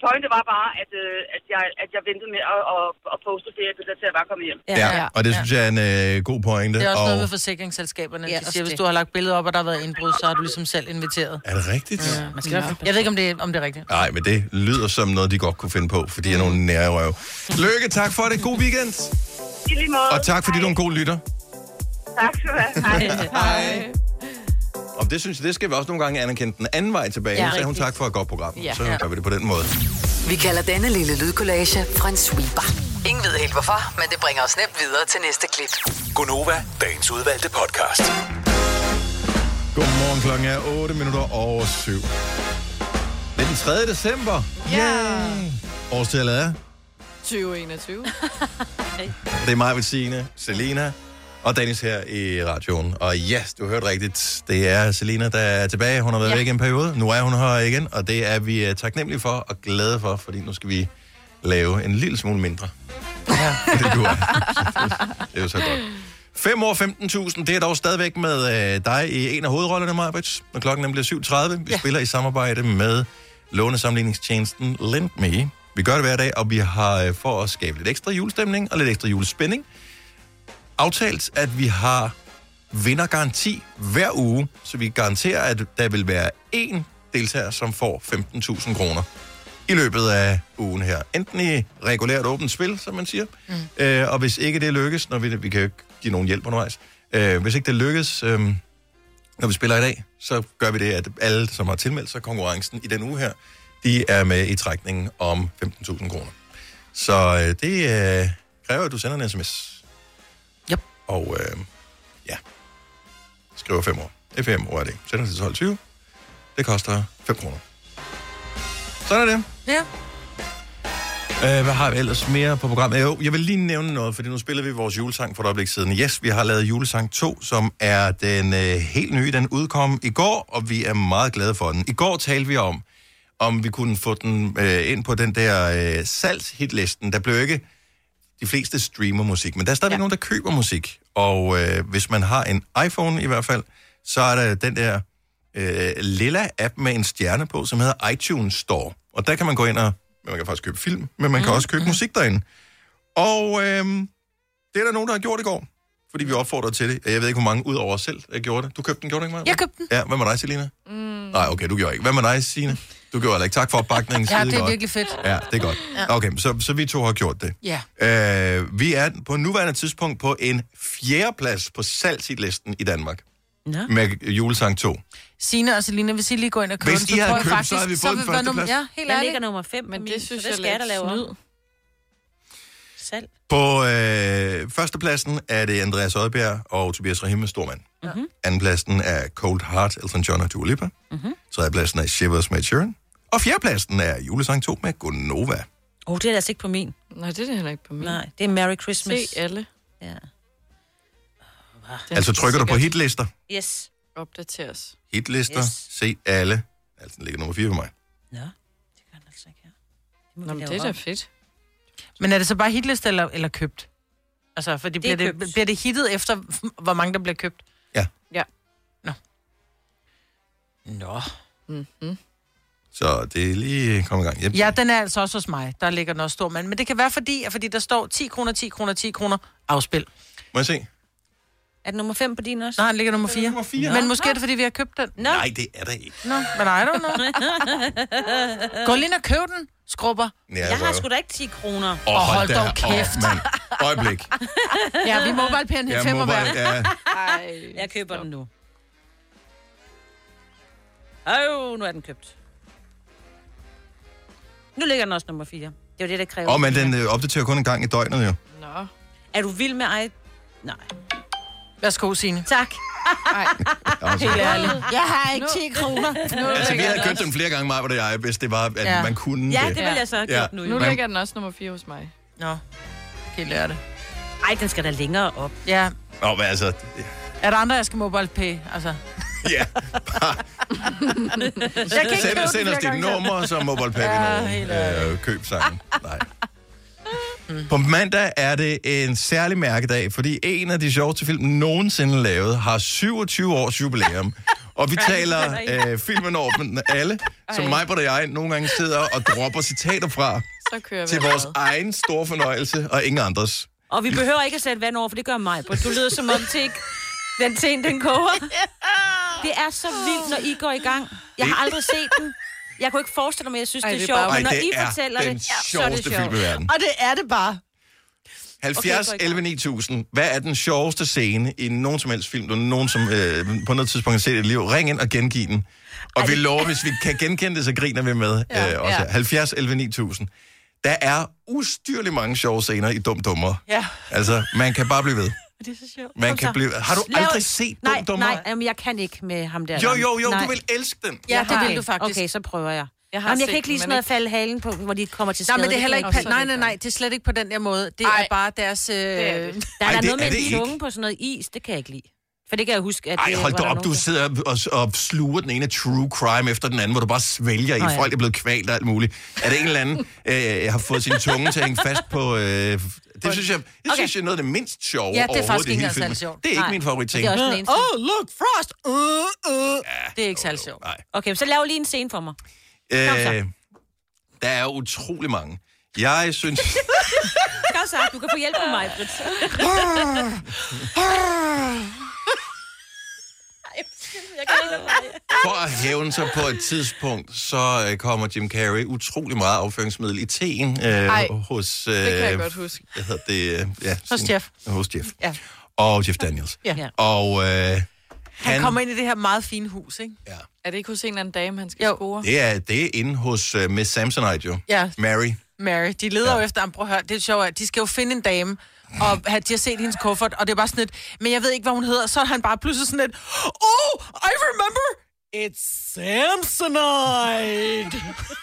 O: pointe var bare, at jeg ventede med at poste feriebilleder til at bare komme hjem.
C: Ja, og det synes jeg er en god pointe.
D: Det er også noget med forsikringsselskaberne. De siger, hvis du har lagt billeder op, og der har været indbrud, så har du ligesom selv inviteret.
C: Er det rigtigt?
D: Ja. Jeg ved ikke, om det er rigtigt.
C: Nej, men det lyder som noget, de godt kunne finde på, fordi de er nogle nærrøv. Lykke, tak for det. God weekend.
O: I lige måde.
C: Og tak, fordi du er en god lytter.
O: Tak skal du have.
C: Hej. Og det synes jeg, det skal vi også nogle gange anerkende den anden vej tilbage. Ja, så hun tak for et godt program. Ja. Så gør vi det på den måde.
G: Vi kalder denne lille lydkollage en sweeper. Ingen ved helt hvorfor, men det bringer os nemt videre til næste klip.
P: Gonova, dagens udvalgte podcast.
C: Godmorgen, klokken er 7:08. Det er den 3. december.
F: Ja.
C: Årstallet er
F: 2021.
C: Det er mig, Bettine, Selena og Dennis her i radioen. Og ja, du hørte rigtigt. Det er Selena, der er tilbage. Hun har været væk en periode. Nu er hun her igen, og det er vi taknemmelige for og glade for, fordi nu skal vi lave en lille smule mindre. Ja. Det du er. Det er jo så godt. 5 år 15.000, det er dog stadigvæk med dig i en af hovedrollerne, Maj-Brit. Når klokken nemlig er 7:30. Vi spiller i samarbejde med lånesamligningstjenesten LendMe. Vi gør det hver dag, og vi har for at skabe lidt ekstra julestemning og lidt ekstra julespænding aftalt, at vi har vindergaranti hver uge, så vi garanterer, at der vil være én deltager, som får 15.000 kroner i løbet af ugen her. Enten i regulært åbent spil, som man siger, og hvis ikke det lykkes, når vi kan jo ikke give nogen hjælp undervejs, hvis ikke det lykkes, når vi spiller i dag, så gør vi det, at alle, som har tilmeldt sig konkurrencen i den uge her, de er med i trækningen om 15.000 kroner. Så det kræver, at du sender en sms.
D: Yep.
C: Og skriver 5 år. FM år er det. Sender det til 12.20. Det koster 5 kroner. Sådan er det.
D: Ja.
C: Hvad har vi ellers mere på programmet? Jo, jeg vil lige nævne noget, fordi nu spiller vi vores julesang for et øjeblik siden. Yes, vi har lavet julesang 2, som er den helt nye. Den udkom i går, og vi er meget glade for den. I går talte vi om vi kunne få den ind på den der salgshit-listen. Der blev ikke de fleste streamer musik, men der er stadig nogen, der køber musik. Og hvis man har en iPhone i hvert fald, så er der den der lilla app med en stjerne på, som hedder iTunes Store. Og der kan man gå ind og man kan faktisk købe film, men man kan også købe musik derinde. Og det er der nogen, der har gjort i går, fordi vi opfordrede til det. Jeg ved ikke, hvor mange ud over os selv gjorde det. Du købte den, gjorde du ikke, Maja?
D: Jeg købte den.
C: Ja, hvad med dig, Selina? Nej, okay, du gjorde ikke. Hvad med dig, Signe? Du gjorde heller ikke. Tak for opbakningen.
D: Ja, det er virkelig fedt.
C: Ja, det er godt. Okay, så vi to har gjort det.
D: Ja.
C: Vi er på nuværende tidspunkt på en 4. plads på salgshit-listen i Danmark.
E: Ja.
C: Med julesang 2.
D: Signe og Selina, hvis I lige går ind og køber
C: den, så tror jeg faktisk,
D: så
C: har vi fået den første plads.
D: Ja, helt
E: ærligt. ligger nummer 5,
F: men det synes
E: jeg
F: er lidt snyd.
E: Salg.
C: På førstepladsen er det Andreas Odbjerg og Tobias Rahim med Stormand.
E: Mm-hmm.
C: Andenpladsen er Cold Heart, Elton John og Dua Lipa.
E: Mm-hmm.
C: Tredjepladsen er Shivers med Sheeran. Og fjerdepladsen er julesang 2 med Gonova.
E: Det er altså ikke på min.
F: Nej, det er heller ikke på min.
E: Nej, det er Merry Christmas.
F: Se alle.
E: Ja.
C: Altså trykker du på hitlister?
E: Yes.
F: Opdateres.
C: Hitlister, se alle. Altså den ligger nummer 4 for mig.
E: Ja, det gør den altså ikke her.
F: Nå, men det er da fedt.
D: Men er det så bare hitliste eller købt? Altså, for bliver det hittet efter, hvor mange der bliver købt?
C: Ja.
F: Ja.
D: Nå.
F: Mm-hmm.
C: Så det er lige kommet i gang. Yep.
D: Ja, den er altså også hos mig. Der ligger den også stor, men det kan være fordi der står 10 kroner, 10 kroner, 10 kroner afspil.
C: Må jeg se?
E: Er det nummer 5 på din også?
D: Nej, den ligger nummer 4.
C: Nummer 4.
D: Men måske er det, fordi vi har købt den.
E: No.
C: Nej, det er der ikke.
D: Nå, men I don't know. Gå lige ind og køb den, skrubber.
C: Ja,
E: jeg har sgu da ikke 10 kroner.
D: Hold dog kæft.
C: Øjeblik.
D: Ja, vi MobilePay'en helt 5 hver.
C: Ja.
E: Jeg køber den nu. Nu er den købt. Nu ligger den også nummer 4. Det er jo det, der kræver.
C: Men den opdaterer kun en gang i døgnet, jo.
F: Nå.
E: Er du vild med Nej.
D: Værsgo, Signe.
E: Tak.
D: Helt ærligt. Jeg har ikke 10 kroner.
C: Altså, vi havde købt den flere gange, Maja, hvor det er, hvis det var, at man kunne
E: det. Ja, det vil jeg så have gjort nu.
F: Nu ligger den også nummer 4 hos mig.
D: Nå, helt ærligt.
E: Ej, den skal da længere op.
D: Ja.
C: Men altså...
D: Er der andre, jeg skal MobilePay? Altså...
C: Ja, bare... Send os dit nummer, så MobilePay køb sammen. Nej. På mandag er det en særlig mærkedag, fordi en af de sjoveste film nogensinde lavet har 27 års jubilæum. Og vi taler filmen over med alle, som mig og jeg nogle gange sidder og dropper citater fra til vores egen store fornøjelse og ingen andres.
E: Og vi behøver ikke at sætte vand over, for det gør mig. Du lyder som om den ting, den koger. Det er så vildt, når I går i gang. Jeg har aldrig set den. Jeg kunne ikke forestille mig, at jeg synes, det er sjovt. Men når I fortæller det, så er det sjovt.
C: Film i verden.
D: Og det er det bare.
C: 70 11 9000. Hvad er den sjoveste scene i nogen som helst film, du nogen som på noget tidspunkt har set i dit liv? Ring ind og gengiv den. Og vi lover, hvis vi kan genkende det, så griner vi med også. 70 11 9000. Der er ustyrligt mange sjove scener i Dum Dummer.
D: Ja.
C: Altså, man kan bare blive ved.
E: Det er så sjovt.
C: Man kan blive... Har du aldrig set Dum Dummer?
E: Nej, jeg kan ikke med ham der.
C: Jo, du vil elske den.
E: Ja, det vil du faktisk. Okay, så prøver jeg. Jeg kan ikke lige sådan noget falde halen på, hvor de kommer til skade.
D: Nej, men det er heller ikke... Nej, det er slet ikke på den der måde. Det er bare deres... Der
E: er noget med en tunge på sådan noget is, det kan jeg ikke lide. For det kan jeg huske, at...
C: Ej, hold da op, du sidder og sluger den ene true crime efter den anden, hvor du bare svælger i. Folk er blevet kvalt og alt muligt. Er det en eller anden, jeg har fået sin tunge til at hænge fast på... Det synes jeg er noget af det mindst sjove overhovedet.
D: Ja, det er faktisk ikke særlig sjovt.
C: Det er ikke min favoritting.
D: Look, Frost! Det er ikke særlig sjovt.
E: Okay, så lav lige en scene for mig.
C: Der er utrolig mange. Jeg synes...
E: Kom så, du kan få hjælp af mig, Britt.
C: For at hævne sig på et tidspunkt, så kommer Jim Carrey utrolig meget afføringsmiddel i teen hos...
F: det kan jeg godt huske.
C: Hvad hedder det?
D: Hos Jeff.
C: Hos Jeff.
D: Ja.
C: Og Jeff Daniels.
D: Ja.
C: Og
D: han kommer ind i det her meget fine hus, ikke?
C: Ja.
F: Er det ikke hos en eller anden dame, han skal score?
C: Det er inde hos Miss Samsonite jo.
D: Ja.
C: Mary.
D: De leder jo efter ham. Prøv at høre, det er sjovt, at de skal jo finde en dame, og de har set hendes kuffert, og det er bare sådan et, men jeg ved ikke, hvad hun hedder, så er han bare pludselig sådan et, oh, I remember, it's Samsonite.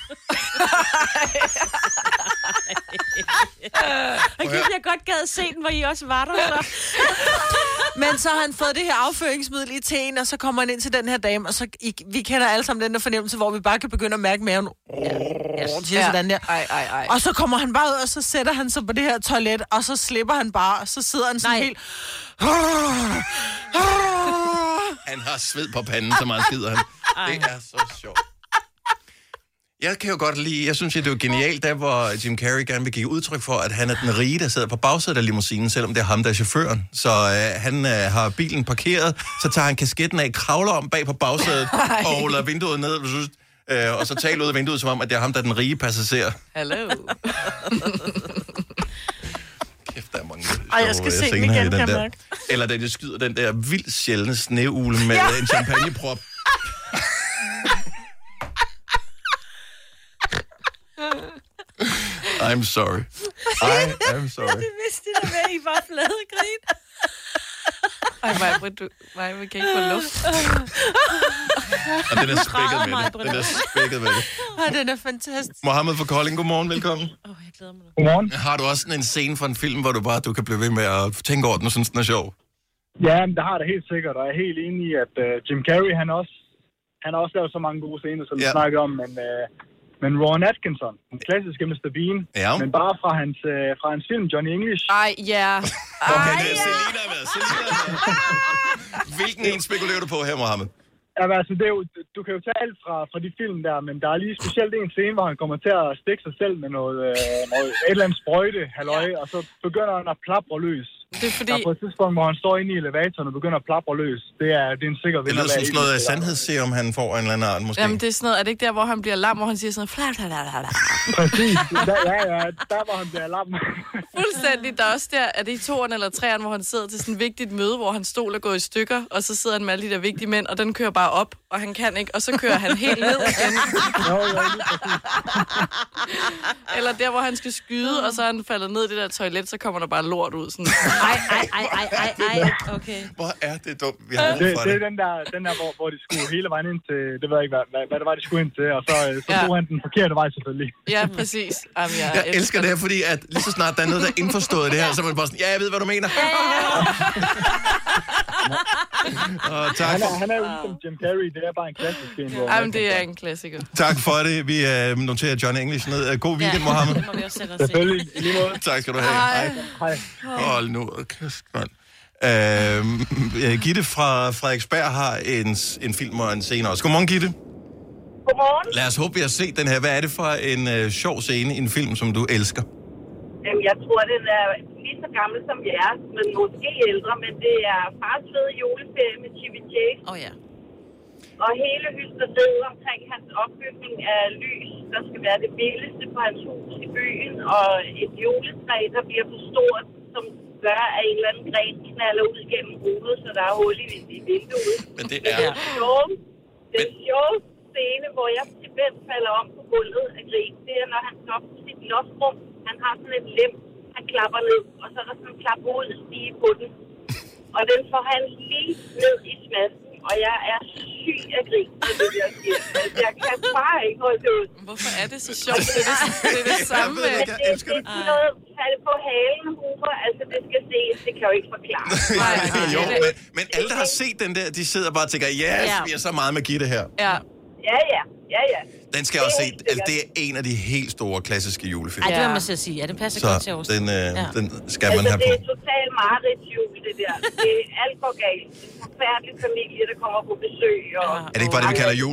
E: Jeg godt gad se den, hvor I også var der, så.
D: Men så har han fået det her afføringsmiddel i teen, og så kommer han ind til den her dame, og så vi kender alle sammen den der fornemmelse, hvor vi bare kan begynde at mærke maven. Sådan der.
F: Ej.
D: Og så kommer han bare ud, og så sætter han sig på det her toilet, og så slipper han bare, og så sidder han sådan helt...
C: Han har sved på panden, så meget skider han. Det er så sjovt. Jeg kan jo godt lide, jeg synes, det er genialt, der hvor Jim Carrey gerne vil give udtryk for, at han er den rige, der sidder på bagsædet af limousinen, selvom det er ham, der er chaufføren. Så han har bilen parkeret, så tager han kasketten af, kravler om bag på bagsædet og holder vinduet ned, og så taler ud af vinduet, som om, at det er ham, der er den rige passager.
F: Hallo.
C: Kæft, der er mange
D: jeg skal se den igen, kan jeg mærke.
C: Eller da de skyder den der vildt sjældne sneugle med en champagneprop. I'm sorry. I am sorry.
E: Det vidste jeg med, I var flade grin.
F: Maja, vi kan ikke få luft.
C: Og den er spækket med det.
D: Den er fantastisk.
C: Mohammed fra Kolding, godmorgen, velkommen.
E: Jeg glæder mig.
Q: Godmorgen.
C: Har du også sådan en scene fra en film, hvor du kan blive ved med at tænke over den, og synes, den er sjov?
Q: Ja, men det har det helt sikkert, og jeg er helt enig i, at Jim Carrey, han har også lavet så mange gode scener, som vi snakker om, men Rowan Atkinson, den klassiske Mr. Bean, men bare fra hans film Johnny English.
C: Okay, Selina er med. Hvilken en spekulerer du på her, Mohammed?
Q: Ja, altså, det er jo, du kan jo tage alt fra de film der, men der er lige specielt en scene, hvor han kommer til at stikke sig selv med noget et eller andet sprøjte, halløj, og så begynder han at plapre løs.
F: Det er fordi...
Q: Der er på et tidspunkt, hvor han står inde i elevatoren og begynder at plapre løs. Det er en sikker vinder.
C: Det lyder som sådan noget sandhedsserum, han får en eller anden art, måske.
F: Jamen, det er sådan noget, er det ikke der, hvor han bliver lam, hvor han siger sådan noget...
Q: Præcis. Der hvor han bliver lam.
F: Fuldstændig. Der er også der, er det i 2'eren eller 3'eren, hvor han sidder til sådan et vigtigt møde, hvor hans stol er gået i stykker, og så sidder han med alle de der vigtige mænd, og den kører bare op, og han kan ikke, og så kører han helt ned igen. Eller der, hvor han skal skyde, og så er han faldet ned i det der toilet, så kommer der bare lort ud. Sådan.
E: Ej, okay.
C: Hvor er det dumt, vi har
Q: det er den der hvor de skulle hele vejen ind til, det ved jeg ikke, hvad det var, de skulle ind til, og så tog han den forkerte vej selvfølgelig.
F: Ja, præcis. Jamen,
C: jeg elsker det her, fordi at lige så snart der er noget, der er indforstået det her, så er man bare sådan, ja, jeg ved, hvad du mener. Tak.
Q: Han er jo ligesom Jim Carrey, det er bare en klassisk film.
F: Jamen, det er en klassiker.
C: Tak for det. Vi noterer Johnny English ned. God weekend, Mohammed.
Q: Selvfølgelig.
C: Tak skal du have.
Q: Hej.
C: Hold nu kæft, mand. Gitte fra Frederiksberg har en film og en scene også. Godmorgen, Gitte.
N: Godmorgen.
C: Lad os håbe, vi har set den her. Hvad er det for en sjov scene i en film, som du elsker?
N: Jeg tror, den er lige så gammel som vi er, men måske ældre, men det er Fars fede juleferie med Chevy Chase.
E: Ja.
N: Og hele hysteriet omkring hans opbygning af lys, der skal være det billigste på hans hus i byen, og et juletræ, der bliver for stort, som gør, at en eller anden gren knalder ud gennem hovedet, så der er hul i vinduet.
C: Men det er...
N: Den sjove scene, hvor jeg simpelthen falder om på gulvet af grin, det er, når han står op på sit loftrum. Han har sådan et lem, han klapper ned, og så er der sådan en klap hovedstige på den. Og den får han lige ned i smasken, og jeg er syg af grin, når det der sker. Altså, jeg kan bare ikke holde det ud.
F: Hvorfor er det så sjovt? Det er det samme.
C: Jeg elsker det.
N: Det er noget falde på halen, humor. Altså, det skal ses. Det kan jo ikke forklare.
C: Jo, men alle, der har set den der, de sidder bare og tænker, vi er så meget med Gitte her.
N: Ja.
C: Den skal jeg også se. Altså, det er en af de helt store klassiske julefilm.
E: Ej, det var man så at sige. Ja, den passer godt til os.
C: Den skal man have på.
N: Det er totalt mareridtsjul, det der. Det er alt for galt. Det er en forfærdelig familie, der kommer på besøg. Og...
C: Er det ikke bare det, vi kalder jul?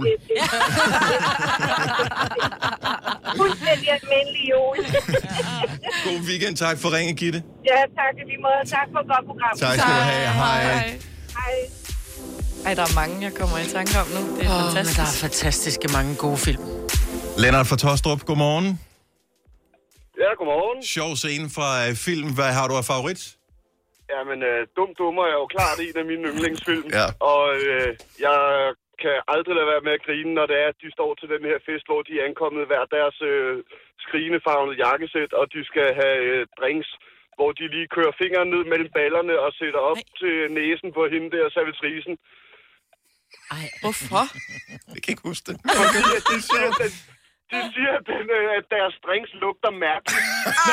N: Fuldstændig almindelig jul.
C: God weekend. Tak for ringen, Gitte.
N: Ja, tak i lige måde. Tak for et godt program.
C: Tak skal du have. Hej.
N: Hej.
F: Ej, der er mange, jeg kommer i tanke om nu. Det er fantastisk.
D: Der er fantastiske mange gode film.
C: Lennart fra Tostrup, godmorgen.
R: Ja, godmorgen.
C: Sjov scene fra film. Hvad har du af favorit?
R: Jamen, Dum Dummer er jo klart en af mine yndlingsfilm.
C: Ja.
R: Og jeg kan aldrig lade være med at grine, når det er, at de står til den her fest, hvor de er ankommet hver deres skrinefarvede jakkesæt, og de skal have drinks, hvor de lige kører fingeren ned mellem ballerne og sætter op til næsen på hende der, servitrisen.
E: Ej,
F: hvorfor?
C: Jeg kan ikke huske det.
R: De siger, at deres drinks lugter mærkeligt.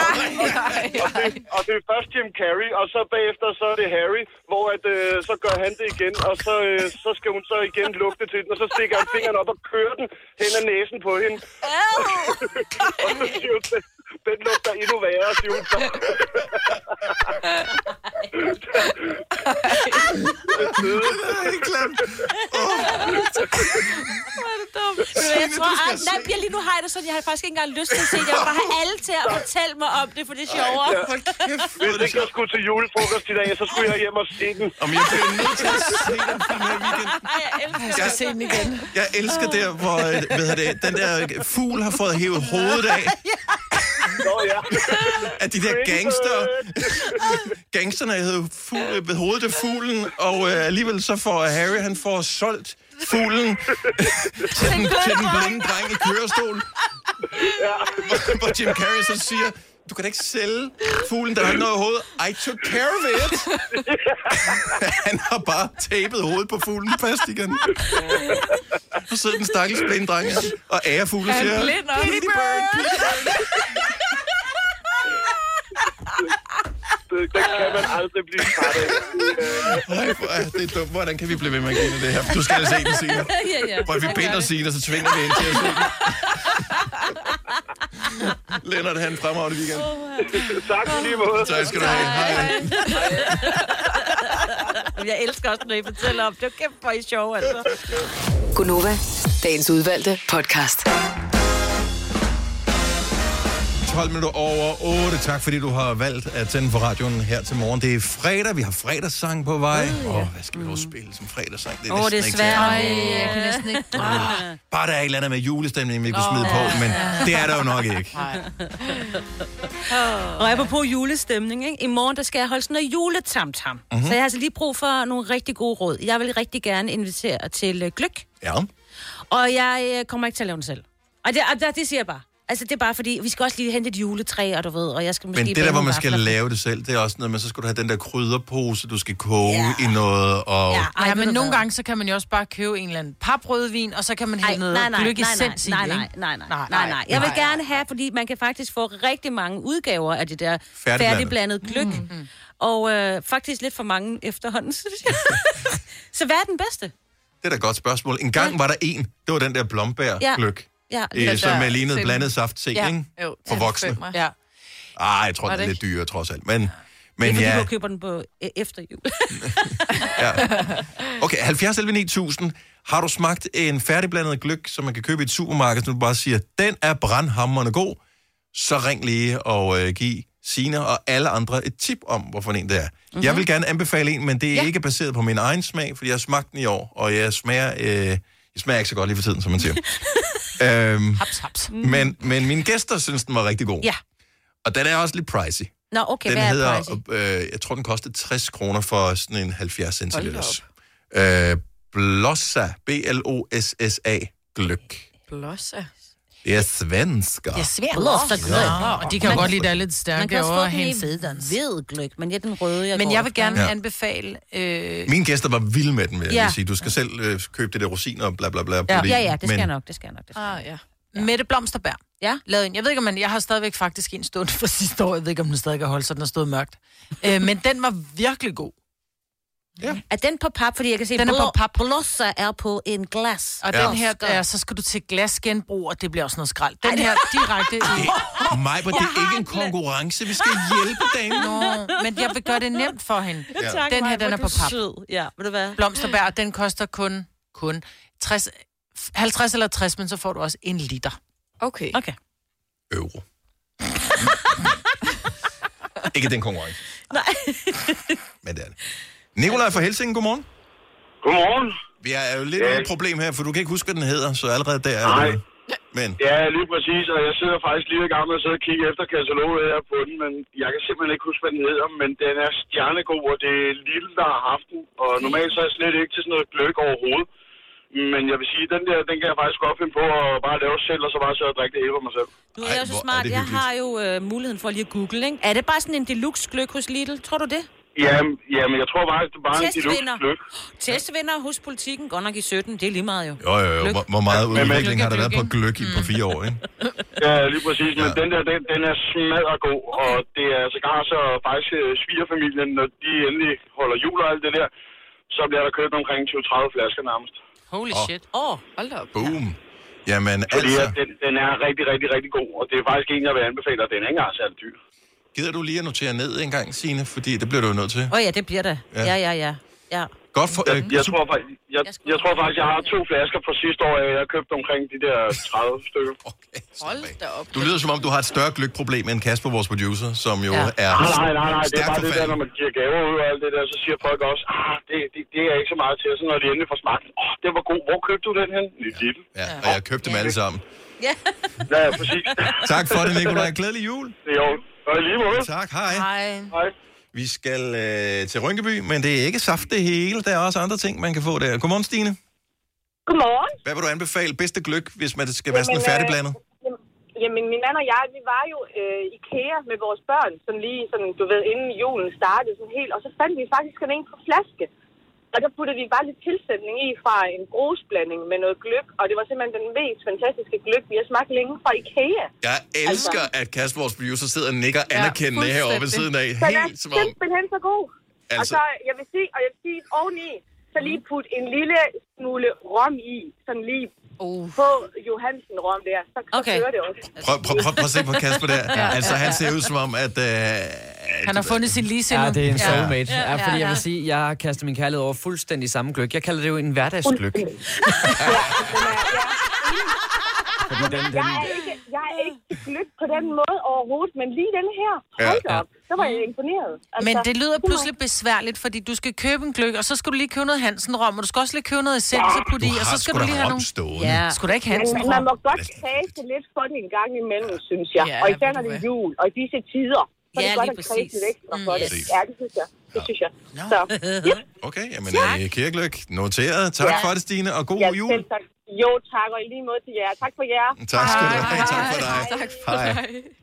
R: Og det er først Jim Carrey, og så bagefter så er det Harry, hvor så gør han det igen, og så skal hun så igen lugte til den, og så stikker han fingeren op og kører den hen ad næsen på hende. Og så siger hun, den lugter endnu værre, siger hun så.
E: Jeg tror, lige nu har jeg det sådan, jeg har faktisk ikke engang lyst til at se det. Jeg vil bare have alle til at fortælle mig om det, for det er sjovere.
R: Hvis ikke jeg skulle til julefrokost i dag, så skulle jeg hjem og se den.
C: Om jeg bliver nødt til at se den film her weekend.
E: Jeg skal se den igen.
C: Jeg elsker der, hvor den der fugl har fået hævet hovedet af. At de der gangsterne havde hovedet af fuglen, og alligevel så får Harry, han får solgt fuglen til den blinde dreng i kørestol. Hvor Jim Carrey så siger, du kan da ikke sælge fuglen, der har noget i hovedet. I took care of it. Han har bare tapet hovedet på fuglen fast igen. Og sidder den stakkels blinde dreng og ærer fuglen siger,
F: han blind og
R: den kan man aldrig blive træt af.
C: Det er dumt. Hvordan kan vi blive ved med at grine det her? Du skal se den, Signe. Hvor vi binder Signe, og så tvinger vi ind til at se den. Lennart, han fremragende weekend.
R: Tak for lige måde.
C: Tak skal du have. Hej.
E: Jeg elsker også, når I fortæller om det. Det er kæft for I sjov, altså.
G: Gunova, dagens udvalgte podcast.
C: 12 minutter over 8. Tak fordi du har valgt at tænde for radioen her til morgen. Det er fredag, vi har fredagssang på vej. Hvad skal vi nu spille som fredagssang? Det er
E: det er svært.
D: Jeg kan næsten ikke.
C: Bare der er et eller andet med julestemning, vi kunne smide på, men det er der jo nok ikke.
E: Og apropos julestemning, ikke? I morgen der skal jeg holde sådan noget juletamtam. Så jeg har altså lige brug for nogle rigtig gode råd. Jeg vil rigtig gerne invitere til gløgg.
C: Ja.
E: Og jeg kommer ikke til at lave den selv. Og det siger jeg bare. Altså, det er bare fordi, vi skal også lige hente et juletræ, og du ved, og jeg skal måske...
C: Men det der, hvor man skal lave det selv, det er også noget, men så skal du have den der krydderpose, du skal koge i noget, og...
D: Ja, men nogle gange, så kan man jo også bare købe en eller anden paprødvin, og så kan man hælde noget gløgg-essens i, ikke?
E: Nej. Jeg vil gerne have, fordi man kan faktisk få rigtig mange udgaver af det der færdigblandet gløgg. Og faktisk lidt for mange efterhånden, synes jeg. Så hvad er den bedste?
C: Det er da et godt spørgsmål. En gang var der en, det var den der blåbær-gløgg.
E: Ja,
C: som er lignet blandet saft, ikke?
F: Jo,
C: for voksne.
F: Ja.
C: Jeg tror, det er lidt dyrere, trods alt. Men Men
E: det er fordi,
C: ja.
E: du køber den på efter jul.
C: Ja. Okay, 70 11 9000. Har du smagt en færdigblandet gløgg, som man kan købe i et supermarked, så du bare siger, den er brandhamrende god, så ring lige og giv Signe og alle andre et tip om, hvorfor en det er. Mm-hmm. Jeg vil gerne anbefale en, men det er ikke baseret på min egen smag, fordi jeg har smagt den i år, og jeg smager ikke så godt lige for tiden, som man siger.
D: Haps, haps.
C: Men mine gæster synes, den var rigtig god.
E: Ja.
C: Og den er også lidt pricey.
E: Nå, okay,
C: Den
E: hvad er
C: hedder,
E: pricey?
C: jeg tror, den kostede 60 kroner for sådan en 70 centiliters. Blossa, B-L-O-S-S-A, gløgg.
F: Blossa.
C: Det er svensker.
D: Det er svensk. Ja, og de kan jo godt lide, det er lidt stærke over hen sædedans.
E: Hvedgløgg, men den røde,
D: Men jeg vil gerne anbefale...
C: Mine gæster var vilde med den, vil jeg sige. Du skal selv købe det der rosiner og bla bla bla.
E: Ja, det skal jeg nok.
D: Ja. Mette Blomsterberg.
E: Ja.
D: Lavede en. Jeg ved ikke, om jeg har stadigvæk faktisk en stund fra sidste år. Jeg ved ikke, om den stadig kan holde, så den har stået mørkt. Men den var virkelig god.
C: Ja.
E: Er den på pap? Fordi jeg kan se,
D: den er på pap.
E: Blossa er på en glas.
D: Og den her, så skal du til glasgenbrug, og det bliver også noget skrald. Den her direkte i...
C: Maj, det er ikke en konkurrence. Vi skal hjælpe damen.
D: Men jeg vil gøre det nemt for hende.
E: Ja.
D: Den her, den er på pap.
E: Ja, ved du hvad?
D: Blomsterberg, den koster kun 60, 50 eller 60, men så får du også 1 liter.
F: Okay.
C: Euro. Ikke den konkurrence.
E: Nej.
C: Men det er det. Nikolaj fra Helsingen, godmorgen.
R: Godmorgen.
C: Vi er jo lidt i et problem her, for du kan ikke huske, hvad den hedder, så allerede der er
R: Nej.
C: det. Men...
R: Ja, lige præcis, og jeg sidder faktisk lige i gang med at sidde og kigge efter kataloget her på den, men jeg kan simpelthen ikke huske, hvad den hedder, men den er stjernegod, og det er Lille, der har haft den, og normalt så er jeg slet ikke til sådan noget gløgg overhovedet. Men jeg vil sige, den kan jeg faktisk godt finde på at bare lave selv, og så bare sidde og drikke det hele for mig selv.
E: Du er jo så smart. Jeg har jo muligheden for lige at google, ikke? Er det bare sådan en deluxe gløgg hos Lidl? Tror du det?
R: Jamen, jeg tror bare, det er bare en deluxe gløgg.
E: Testvinder hos politikken, godt nok i 17. Det er lige meget jo.
C: Jo. Hvor meget udvikling har der været på gløgg på 4 år, ikke?
R: Ja, lige præcis. Men den er smaddergod, og det er sågar så faktisk svigerfamilien, når de endelig holder jul og alt det der, så bliver der købt omkring 20-30 flasker nærmest.
D: Holy shit.
F: Hold op.
C: Boom. Jamen,
R: fordi
C: altså...
R: den er rigtig, rigtig, rigtig god, og det er faktisk en, jeg vil anbefale, og den er ikke engang særlig dyr.
C: Gider du lige at notere ned en gang, Signe? Fordi det bliver du jo nødt til.
E: Ja, det bliver det. Ja.
C: Godt for...
R: Jeg tror faktisk, jeg har 2 flasker fra sidste år, jeg har købt omkring de der 30 stykker.
C: Okay,
F: hold da op.
C: Du lyder som om, du har et større gløgproblem end Kasper, vores producer, som jo er
R: Nej, det er bare det der, når man giver gaver ud og alt det der, så siger folk også, det er ikke så meget til, så når de endelig får smagt, det var god, hvor købte du den hen? Lille.
C: Ja, og jeg købte dem alle sammen.
E: Ja,
R: præcis.
C: Tak for det, Nikolaj. Glædelig jul.
R: Det er jo. Og lige måde.
C: Tak, hej.
R: Hej.
C: Vi skal til Rynkeby, men det er ikke saft det hele. Der er også andre ting, man kan få der. Godmorgen, Stine.
N: Godmorgen.
C: Hvad vil du anbefale? Bedste gløgg, hvis man skal være sådan færdigblandet?
N: Jamen, min mand og jeg, vi var jo IKEA med vores børn, sådan lige, sådan, du ved, inden julen startede sådan helt, og så fandt vi faktisk en på flaske. Og der puttede vi bare lidt tilsætning i fra en brusblanding med noget gløgg, og det var simpelthen den mest fantastiske gløgg, vi har smagt længe fra IKEA.
C: Jeg elsker, at Kasper, vores producer, sidder og nikker anerkendende herovre ved siden af.
N: Helt som om... Den er simpelthen så god. Altså... Og så, jeg vil sige oveni, så lige putte en lille smule rom i, sådan lige på Johansen rom der, så kører det også.
C: Prøv at se på Kasper der. Altså, han ser ud som om, at...
D: han har fundet sin ligesinde.
S: Ja, det er en soulmate. Ja, fordi jeg vil sige, jeg har kastet min kærlighed over fuldstændig samme gløgg. Jeg kalder det jo en hverdagsgløgg.
N: Jeg er ikke gløgg på den måde overhovedet, men lige den her, hold op, så var jeg imponeret. Altså,
D: men det lyder pludselig besværligt, fordi du skal købe en gløgg, og så skal du lige købe noget Hansen-rom, og du skal også lige købe noget essens og putte i, og så skal du lige have nogle... Skulle da ikke Hansen-rom?
N: Man må godt kredse lidt for den en gang imellem, synes jeg. Og især når det er jul, og i disse tider, så er det godt at kredse lidt ekstra for det. Ja, det synes jeg. Så,
C: okay, jamen IKEA-gløgg noteret. Tak for det, Stine, og god jul.
N: Tak. Jo, tak, og i lige måde til jer. Tak for jer.
C: Tak skal du have. Tak for dig.
F: Tak for dig.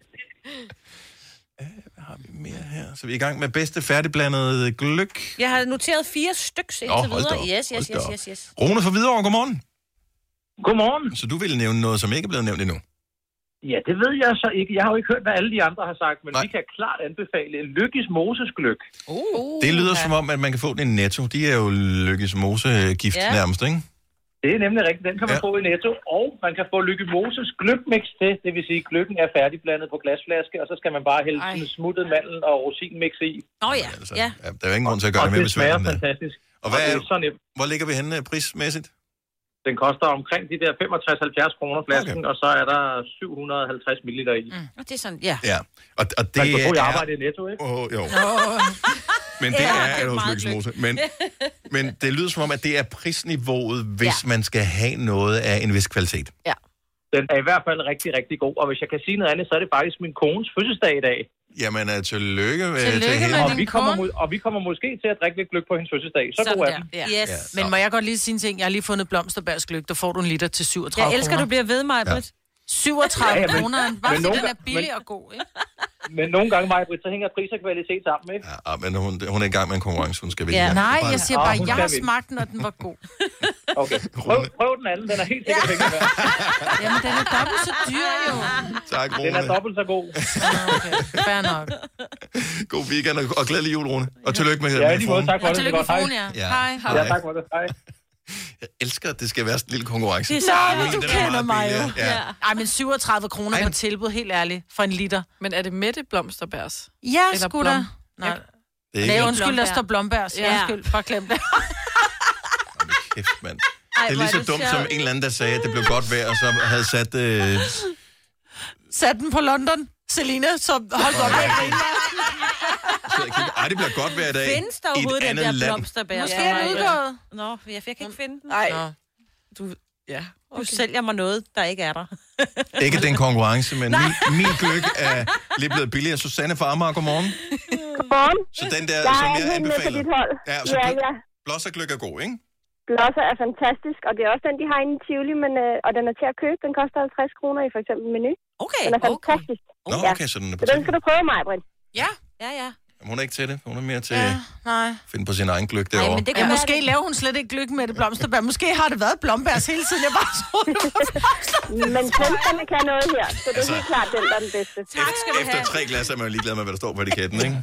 C: Hvad har vi mere her? Så vi er i gang med bedste færdigblandet gløgg.
E: Jeg har noteret 4 stykker indtil videre. Yes.
C: Rune fra Hvidovre, godmorgen.
T: Godmorgen.
C: Så du ville nævne noget, som ikke er blevet nævnt endnu?
T: Ja, det ved jeg så ikke. Jeg har jo ikke hørt, hvad alle de andre har sagt, men vi kan klart anbefale Lykkes Moses-gløgg.
C: Det lyder som om, at man kan få den i Netto. De er jo Lykkes Mose-gift nærmest, ikke?
T: Det er nemlig rigtigt. Den kan man få i Netto, og man kan få Lykke Moses gløgmix til. Det vil sige, at gløggen er færdigblandet på glasflaske, og så skal man bare hælde sådan smuttet mandel og rosinmix i.
E: Ja.
C: Altså, der er jo ingen grund til at gøre det mere besværligt.
T: Og det smager fantastisk.
C: Og hvor ligger vi henne prismæssigt?
T: Den koster omkring de der 65-70 kroner flasken, og så er der 750 milliliter i.
E: Det er sådan,
C: Ja, og det
T: man kan få i arbejde i Netto, ikke?
C: Jo. Men det er hos Lykkes Mose. Men det lyder som om, at det er prisniveauet, hvis man skal have noget af en vis kvalitet.
T: Ja. Den er i hvert fald rigtig, rigtig god. Og hvis jeg kan sige noget andet, så er det faktisk min kones fødselsdag i dag.
C: Jamen, tillykke til
D: hende.
T: Og vi kommer måske til at drikke lidt gløgg på hendes fødselsdag. Så god er den.
D: Yes. Men må jeg godt lige sige en ting? Jeg har lige fundet blomsterbærsgløgg. Der får du en liter til 37 kroner.
E: Jeg elsker, du bliver ved mig, Britt.
D: 37 kroner. Bare fordi den er billig og god, ikke?
T: Men nogle gange, Britt, så hænger pris og kvalitet sammen, ikke?
C: Ja, men hun er i gang med en konkurrence, hun skal vinde.
D: Ja. Nej, jeg siger bare, jeg har smagt den, og den var god.
T: Okay, prøv den anden. Den er helt sikkert penge værd.
D: Jamen, den er dobbelt så dyr, jo.
C: Tak, Rune.
T: Den er dobbelt så god.
D: Okay, fair nok.
C: God weekend, og glædelig jul, Rune. Og tillykke med
T: Ja, lige måde. Tak for det.
D: Og tillykke med fruen, ja. Hej.
T: Ja, tak for det. Hej.
C: Jeg elsker, at det skal være sådan en lille konkurrence.
D: Det er så, du kender mig jo. Ja. Ej, men 37 kroner på tilbud, helt ærligt, for en liter.
F: Men er det Mette Blomsterbærs?
D: Ja, sgu da. Nej, undskyld, der står Blombærs. Ja. Undskyld, bare glem det.
C: Kæft, mand. Det er lige så dumt som en eller anden, der sagde, at det blev godt vejr, og så havde sat...
D: Sat den på London. Selina, så hold godt med at grine.
C: Ej, det bliver godt vejr i dag.
E: Findes der overhovedet den der blomsterbær?
D: Måske er den udgået.
E: Nå, jeg kan ikke finde den.
F: Nej.
E: Du sælger mig noget, der ikke er der.
C: Ikke den konkurrence, men min gløgg er lige blevet billigere. Susanne fra Amager, godmorgen.
N: Godmorgen.
C: Så den der, som jeg anbefaler. Ja, så blåsergløgg er god, ikke?
N: Blåser er fantastisk, og det er også den, de har inde i Tivoli, men, og den er til at købe. Den koster 50 kroner i for eksempel Menu.
E: Okay.
N: Den er fantastisk.
C: Nå, okay, så den er på
N: så den skal du prøve, Maj-Britt.
D: Ja.
C: Jamen, hun er ikke til det. Hun er mere til at finde på sin egen gløgg derovre.
D: Men det kan måske lave hun slet ikke gløgg med det blomsterbær. Måske har det været Blombærs hele tiden. Jeg bare så det
N: men svenskerne kan noget her, så det er helt klart den, der er den bedste.
E: Tak skal du have.
C: Efter 3 glas er man jo ligeglad med, hvad der står på etiketten, ikke?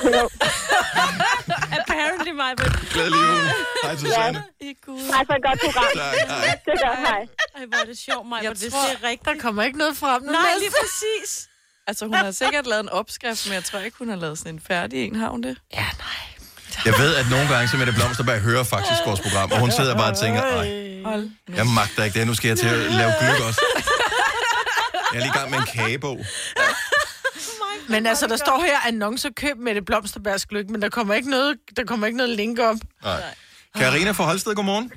E: Apparently, mig.
C: Glædelig jul. Hej, Susanne.
N: Hej for et godt program.
C: Tak, hej.
N: Det er godt, hej.
E: Ej, hvor er det sjovt, mig.
D: Jeg tror, der kommer ikke noget frem.
E: Nej, lige præcis.
F: Altså, hun har sikkert lavet en opskrift, men jeg tror ikke, hun har lavet sådan en færdig en. Har hun det?
D: Ja, nej.
C: Jeg ved, at nogle gange, så Mette Blomsterberg hører faktisk vores program, og hun sidder bare og tænker, jeg magter ikke det, nu skal jeg til at lave gløgg også. Jeg er lige i gang med en kagebog.
D: Men altså, der står her, annoncer køb med det blomsterbærs gløgg, men der kommer ikke noget link op.
C: Nej. Karina fra Holsted, godmorgen.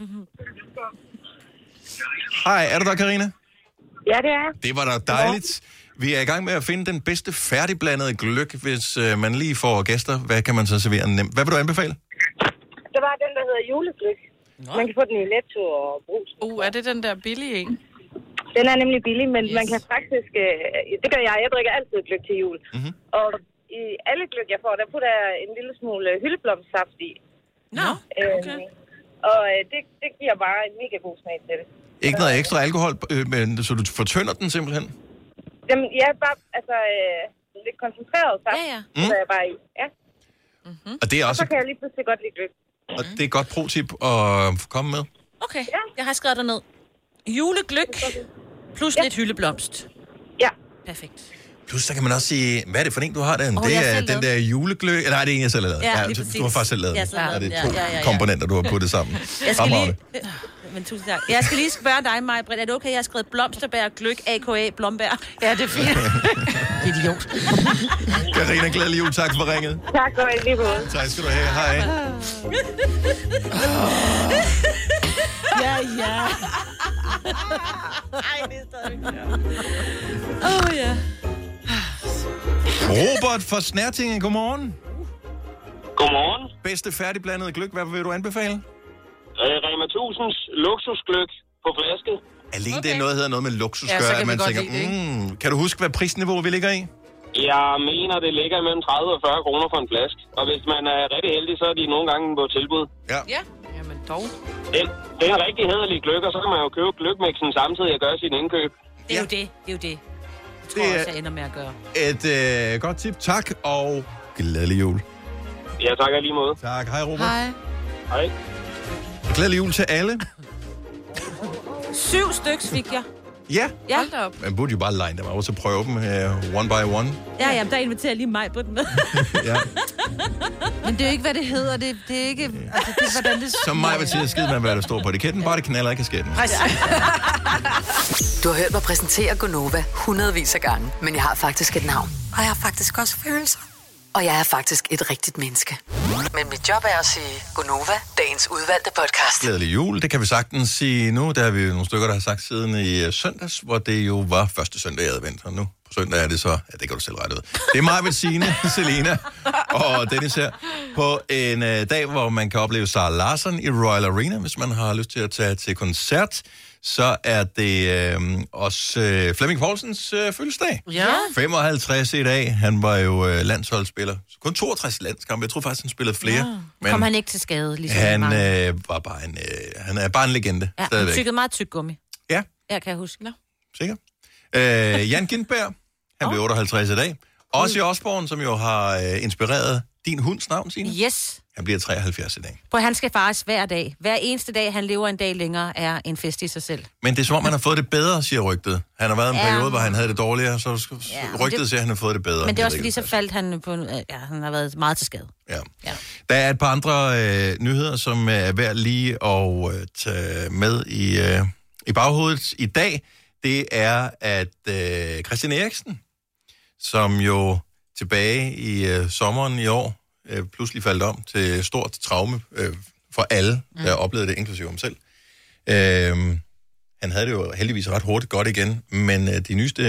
C: Hej, er du der, Karina?
N: Ja, det er.
C: Det var da dejligt. Vi er i gang med at finde den bedste færdigblandede gløgg, hvis man lige får gæster. Hvad kan man så servere nemt? Hvad vil du anbefale?
N: Det var den, der hedder julegløgg. Man kan få den i Netto og Brugsen.
F: Er det den der billige en?
N: Den er nemlig billig, men man kan faktisk... det gør jeg. Jeg drikker altid gløgg til jul. Mm-hmm. Og i alle gløgg, jeg får, der putter jeg en lille smule hyldeblomstsaft i.
E: Nå, okay.
N: Og det giver bare en mega god smag til det.
C: Ikke noget ekstra alkohol, men så du fortynder den simpelthen?
N: Jamen, ja, bare lidt koncentreret saft, så jeg bare i. Ja.
E: Mm-hmm.
C: Og det er også...
N: Og så kan jeg lige pludselig godt lide gløgg.
C: Og det er et godt pro-tip at komme med.
E: Okay, jeg har skrevet dig ned. Julegløgg plus lidt hyldeblomst.
N: Ja.
E: Perfekt.
C: Plus, så kan man også sige, hvad er det for en, du har den? Det er den der julegløgg. Nej, det er en, jeg selv har lavet.
E: Ja,
C: du har faktisk selv lavet den.
E: Ja,
C: det er 2 komponenter, du har puttet sammen.
E: Jeg skal lige... Men tusind tak. Jeg skal lige spørge dig, Maj-Britt. Er det okay, jeg har skrevet blomsterbær, gløgg, a.k.a. blombær?
D: Ja, det er fint. Idiot.
C: Karina, glædelig jul. Tak for ringet.
N: Tak for det, lige måde.
C: Tak skal du have. Hej.
E: Ja. Ej, det er stadig ja.
C: Robert fra Snærtingen, godmorgen.
R: Godmorgen.
C: Bedste færdigblandede gløgg, hvad vil du anbefale?
R: Rema 1000's luksusgløgg på flaske.
C: Alene det er noget med luksus,
R: Ja, så
C: gør,
R: kan
C: at man
R: vi godt
C: tænker,
R: lide det,
C: kan du huske, hvad prisniveau vi ligger i?
R: Jeg mener, det ligger mellem 30 og 40 kroner for en flaske. Og hvis man er rigtig heldig, så er de nogle gange på tilbud.
C: Ja.
F: Jamen dog.
R: Det er en rigtig hederlig gløgg, og så kan man jo købe gløggmixen samtidig og gøre sin indkøb.
E: Det er jo det. Det tror jeg også, jeg ender med at gøre.
C: Et godt tip. Tak, og glædelig jul.
R: Ja, tak lige måde.
C: Tak. Hej, Robert.
D: Hej.
R: Hej.
C: Glædelig jul til alle.
E: 7 stykker fik jeg.
C: Ja.
E: Hold da op.
C: Man burde jo bare line dem og så prøve dem one by one.
E: Ja, der inviterer lige mig på den med.
C: Ja.
D: Men det er jo ikke, hvad det hedder. Det er ikke... Altså, det er, hvordan det...
C: Som mig vil sige, skid med, hvad der står på etiketten. Bare det knaller ikke kasketten.
G: Du har hørt mig præsentere Gonova hundredvis af gange, men jeg har faktisk et navn. Og jeg har faktisk også følelser. Og jeg er faktisk et rigtigt menneske. Men mit job er at sige Gonova, dagens udvalgte podcast.
C: Glædelig jul, det kan vi sagtens sige nu. Der er vi nogle stykker, der har sagt siden i søndags, hvor det jo var første søndag i advent. Og nu på søndag er det så, ja, det kan du selv rette ud. Det er mig, Bettine, Selena og Dennis her. På en dag, hvor man kan opleve Sara Larsson i Royal Arena, hvis man har lyst til at tage til koncert. Så er det også Flemming Poulsens fødselsdag.
D: Ja.
C: 55 i dag. Han var jo landsholdsspiller. Kun 62 landskampe. Jeg tror faktisk, han spillede flere.
E: Ja. Men kom han ikke til skade? Ligesom
C: han var bare han er bare en legende.
E: Ja, han tykkede meget tyk gummi.
C: Ja.
E: Jeg kan huske. Nå.
C: Sikker. Jan Gintberg, han blev 58 i dag. Ozzy Osbourne, som jo har inspireret din hunds navn, Signe.
E: Yes.
C: Han bliver 73 i dag.
E: For han skal faktisk hver dag. Hver eneste dag, han lever en dag længere, er en fest i sig selv.
C: Men det er som om, han har fået det bedre, siger rygtet. Han har været en periode, hvor han havde det dårligere, så rygtet siger, at han har fået det bedre.
E: Men det er også fordi, så faldt han på... Ja, han har været meget til skade.
C: Ja. Der er et par andre nyheder, som er værd lige at tage med i baghovedet i dag. Det er, at Christian Eriksen, som jo tilbage i sommeren i år, pludselig faldt om til stort traume for alle, der oplevede det, inklusive ham selv. Han havde det jo heldigvis ret hurtigt godt igen, men de nyeste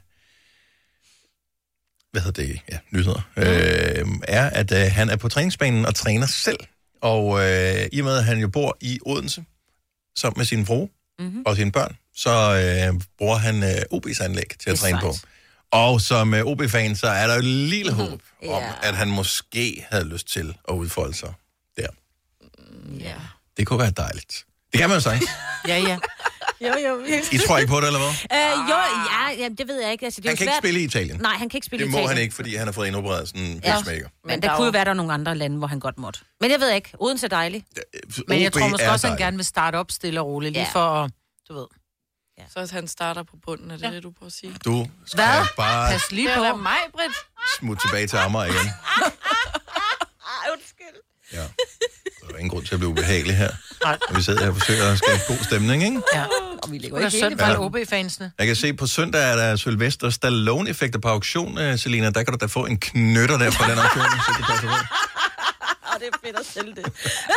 C: nyheder er, at han er på træningsbanen og træner selv. Og i og med, at han jo bor i Odense sammen med sin frue og sine børn, så bruger han OB's anlæg til at træne på. Og som OB-fan, så er der jo et lille håb om, at han måske havde lyst til at udfolde sig der.
E: Ja.
C: Det kunne være dejligt. Det kan man jo sagtens.
D: Ja. Jo.
C: I tror ikke på det, eller hvad?
E: Det ved jeg ikke. Altså, det
C: han kan ikke spille i Italien.
E: Nej, han kan ikke spille i
C: Italien.
E: Italien.
C: Det må han ikke, fordi han har fået indopereret sådan en pacemaker.
E: Men der kunne jo være der nogle andre lande, hvor han godt måtte. Men jeg ved ikke. Odense er dejligt.
D: Men jeg tror måske også, han gerne vil starte op stille og roligt, lige for, du ved.
F: Ja. Så at han starter på bunden, er det det, du prøver at sige?
C: Du skal bare
D: pas lige på
F: mig, Britt.
C: Smutte tilbage til Amager igen.
E: Undskyld.
C: Ja. Der er ingen grund til at blive ubehagelig her. Og vi sidder her og forsøger at skabe god stemning, ikke?
D: Ja. Og vi ligger ikke helt for OB-fansene.
C: Jeg kan se, på søndag er der Sylvester Stallone-effekter på auktion, Selina. Der kan du da få en knytter der fra den auktion, så det passer på.
E: Det er fedt at sælge det.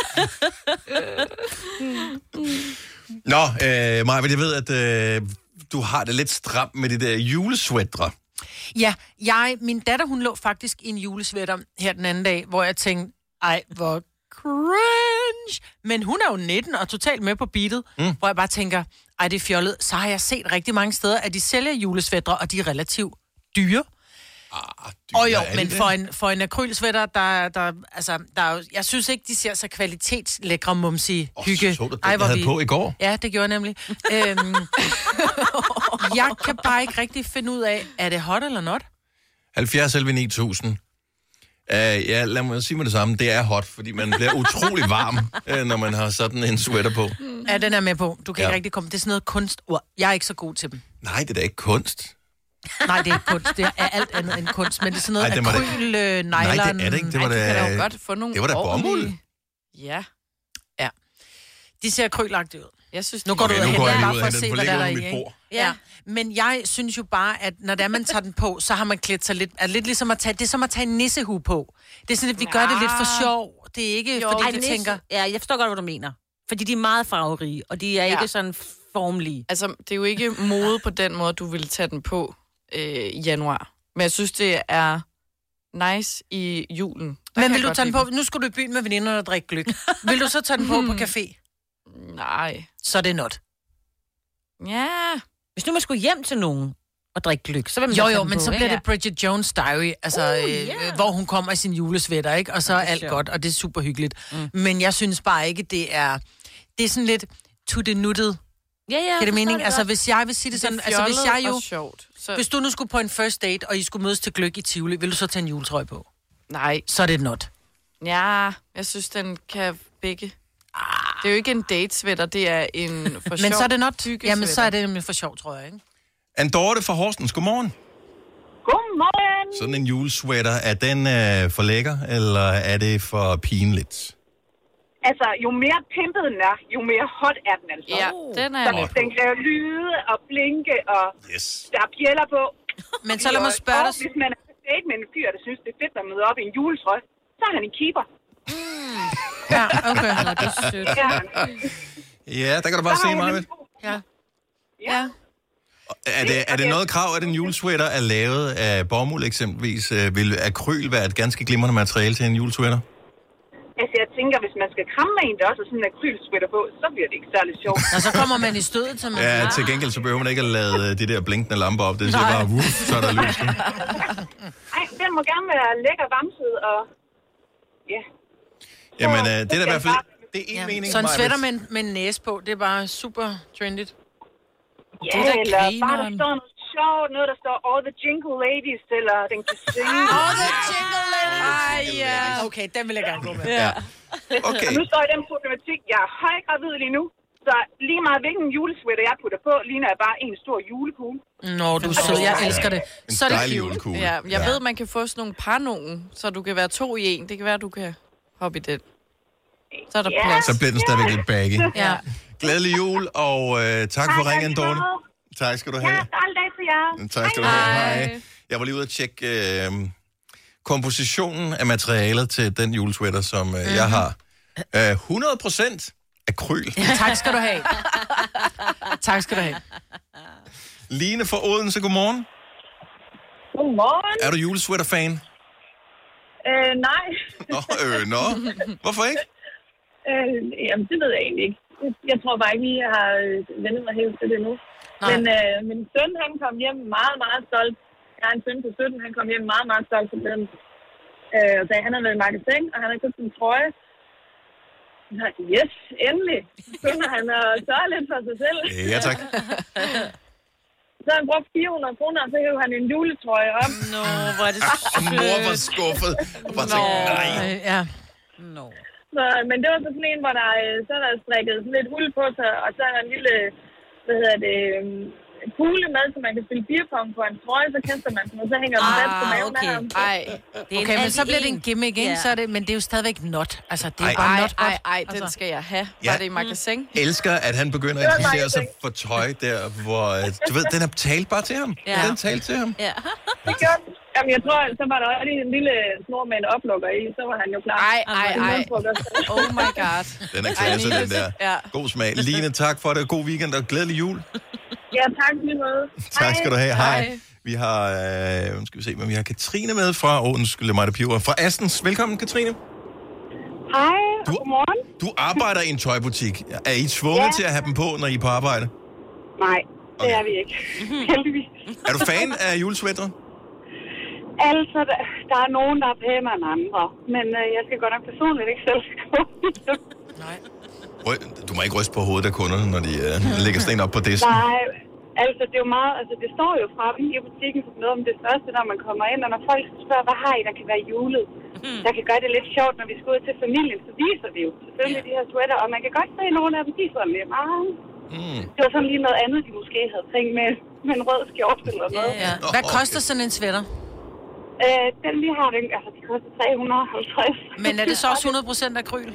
C: Nå, Maja, jeg ved, at du har det lidt stramt med de der julesweatre.
D: Ja, min datter, hun lå faktisk i en julesweater her den anden dag, hvor jeg tænkte, ej, hvor cringe. Men hun er jo 19 og totalt med på beatet, hvor jeg bare tænker, ej, det er fjollet. Så har jeg set rigtig mange steder, at de sælger julesweatre, og de er relativt dyre. Og jo, men for en akrylsweater, der jeg synes ikke, de ser så kvalitetslækre mumsige hygge.
C: Så du det, jeg havde på i går?
D: Ja, det gjorde jeg nemlig. Jeg kan bare ikke rigtig finde ud af, er det hot eller not?
C: 70 11 9000. Ja, lad mig sige med det samme. Det er hot, fordi man bliver utrolig varm, når man har sådan en sweater på.
D: Ja, den er med på. Du kan ikke rigtig komme. Det er sådan noget kunstord. Jeg er ikke så god til dem.
C: Nej, det er da ikke kunst.
D: Nej, det er ikke kunst. Det er alt andet end kunst. Men det er sådan noget akryl, nylon.
C: Nej, det er det ikke. Det var da
F: jo godt få nogle.
C: Det var da bomuld.
F: Ja.
D: De ser akrylagtige ud.
F: Jeg synes,
D: nu går du ud og henter bare for at se, hvad der er i.
C: Ja.
D: Men jeg synes jo bare, at når man tager den på, så har man klædt sig lidt... Er lidt ligesom at tage, det er som at tage en nissehue på. Det er sådan, at vi gør det lidt for sjov. Det er ikke, fordi vi tænker...
E: Ja, jeg forstår godt, hvad du mener. Fordi de er meget farverige, og de er ikke sådan formlige.
F: Altså, det er jo ikke mode på den måde, du ville tage den på i januar. Men jeg synes, det er nice i julen.
D: Men vil du tage den på... Nu skulle du i byen med veninderne og drikke gløgg. Vil du så tage den på café?
F: Nej.
D: Så er det not.
F: Ja.
E: Hvis nu man skulle hjem til nogen og drikke gløgg, så vil man
D: jo, men så bliver det Bridget Jones' Diary, altså, hvor hun kommer i sin julesvætter, ikke? Og så er alt godt, og det er super hyggeligt. Men jeg synes bare ikke, det er sådan lidt tuttenuttet.
E: Ja,
D: kan det mening? Altså, hvis jeg vil sige det sådan, altså, hvis jeg jo...
F: Sjovt.
D: Så... Hvis du nu skulle på en first date, og I skulle mødes til gløgg i Tivoli, vil du så tage en juletrøje på?
F: Nej.
D: Så er det et not.
F: Ja, jeg synes, den kan begge. Det er jo ikke en date-sweater, det er en for sjov.
D: Men så er det not. Jamen, så er det nemlig for sjov, tror jeg, ikke?
C: Anne-Dorte fra Horsens, godmorgen.
N: Godmorgen.
C: Sådan en julesweater, er den for lækker, eller er det for pinligt?
N: Altså, jo mere pimpet den er, jo mere hot er den altså.
F: Ja, den er med.
N: Den kan lyde og blinke, og der er bjæller på.
D: Men så lad mig spørge dig.
N: Hvis man er på date med en fyr, der synes, det er fedt at møde op i en juletrøje, så er han en keeper.
D: Ja, okay.
E: Det er sødt.
C: Ja, der kan du bare se mig med.
D: Ja.
C: Er det noget krav, at en julesweater er lavet af bomuld eksempelvis? Vil akryl være et ganske glimrende materiale til en julesweater?
N: Altså, jeg tænker, hvis man skal kramme en, der også er sådan en akrylsweater på, så bliver det ikke særlig sjovt.
D: Og så kommer man i stødet, som man
C: Ja, til gengæld så behøver man ikke at lade de der blinkende lamper op. Det siger bare, så er der lys.
N: Nej, den må gerne være lækker vamset, og ja.
C: Jamen, det er da i hvert fald... Det er en mening.
D: Så en sweater med en næse på, det er bare super trendigt.
N: Ja, eller bare der står noget sjovt, noget der står All the Jingle Ladies, eller den kan synge.
D: All the Jingle Ladies! Ja. Okay, den vil jeg gerne gå med.
C: Ja. Okay.
N: Og nu står jeg i den problematik, jeg er højgravid lige nu, så lige meget hvilken julesweater jeg putter på, ligner jeg bare en stor julekugle.
D: Nå, du er sød, jeg elsker det.
C: En
D: så er det
C: dejlig julekugle.
F: Ja, jeg ved, man kan få sådan nogle par nogen, så du kan være 2 i 1. Det kan være, du kan hoppe i den. Så er der plads.
C: Så bliver den stadigvæk lidt baggy.
F: Ja.
C: Glædelig jul, og tak for ringen, Dorte. Tak skal du have.
N: Ja, dejlig dag til jer.
C: Tak skal du have. Hej. Jeg var lige ude at tjekke kompositionen af materialet til den julesweater, som jeg har. 100% akryl.
D: Tak skal du have. Tak skal du have.
C: Line fra Odense, godmorgen.
N: Godmorgen.
C: Er du julesweater-fan?
N: Nej.
C: Nå. Hvorfor ikke?
N: Jamen, det ved jeg egentlig ikke. Jeg tror bare ikke, jeg har vendt mig helt til det nu. Men min søn, han kom hjem meget, meget stolt. Jeg har en søn på 17, han kom hjem meget, meget stolt til den. Da han havde været i magasin, og han havde købt en trøje. Yes, endelig. Begynder han at sørge lidt for sig selv.
C: Ja, tak.
N: Så har han brugt 400 kroner, og så hævde han en juletrøje op.
E: Nå, hvor er det
C: Og mor var skuffet. Og bare tænkte, nej.
D: Ja.
E: Nå.
N: Så, men det var så sådan en, hvor der, så er der strikket sådan lidt hul på sig, og så er der en lille, kugle med, så man kan spille beerpong på en trøje, så kaster man den, og så hænger den fast på maven af ham.
D: Okay, men så bliver det en gimmick, ikke? Så er det, men det er jo stadigvæk not. Altså, det er bare not godt.
F: Den skal jeg have. Var det i magasin?
C: Elsker, at han begynder at interessere sig for tøj der, hvor, du ved, den er talt bare til ham.
E: Ja.
C: Den talt til ham.
E: Ja.
N: Det gjorde den. Jamen, jeg tror, så var der også lige en lille snor med en oplukker i, så var han jo klar.
F: Oh my god.
C: Den er klasse, den der.
F: Ja.
C: God smag. Line, tak for det. God weekend og glædelig jul.
N: Ja, tak lige måde.
C: Tak skal du have. Hej. Vi har, skal vi se, men vi har Katrine med fra Odense, fra Astens. Velkommen, Katrine.
N: Hej, godmorgen.
C: Du arbejder i en tøjbutik. Er I tvunget til at have dem på, når I er på arbejde?
N: Nej, det er vi ikke. Heldigvis.
C: Er du fan af julesweatre?
N: Altså, der er nogen, der er pænere end andre. Men jeg skal godt nok personligt ikke selv gå.
D: Nej.
C: Du må ikke ryste på hovedet af kunderne, når de lægger sten op på disken.
N: Nej, altså det er jo meget, altså det står jo fra i butikken som noget om det første, når man kommer ind, og når folk spørger, hvad har I, der kan være julet? Der kan gøre det lidt sjovt, når vi skal ud til familien, så viser vi jo selvfølgelig de her sweater, og man kan godt se, at nogle af dem, de er sådan lidt meget. Det var sådan lige noget andet, de måske havde tænkt med en rød skjort eller noget.
D: Ja. Hvad koster sådan en sweater?
N: Den vi har, den, altså de koster 350.
D: Men er det så også 100% akryl?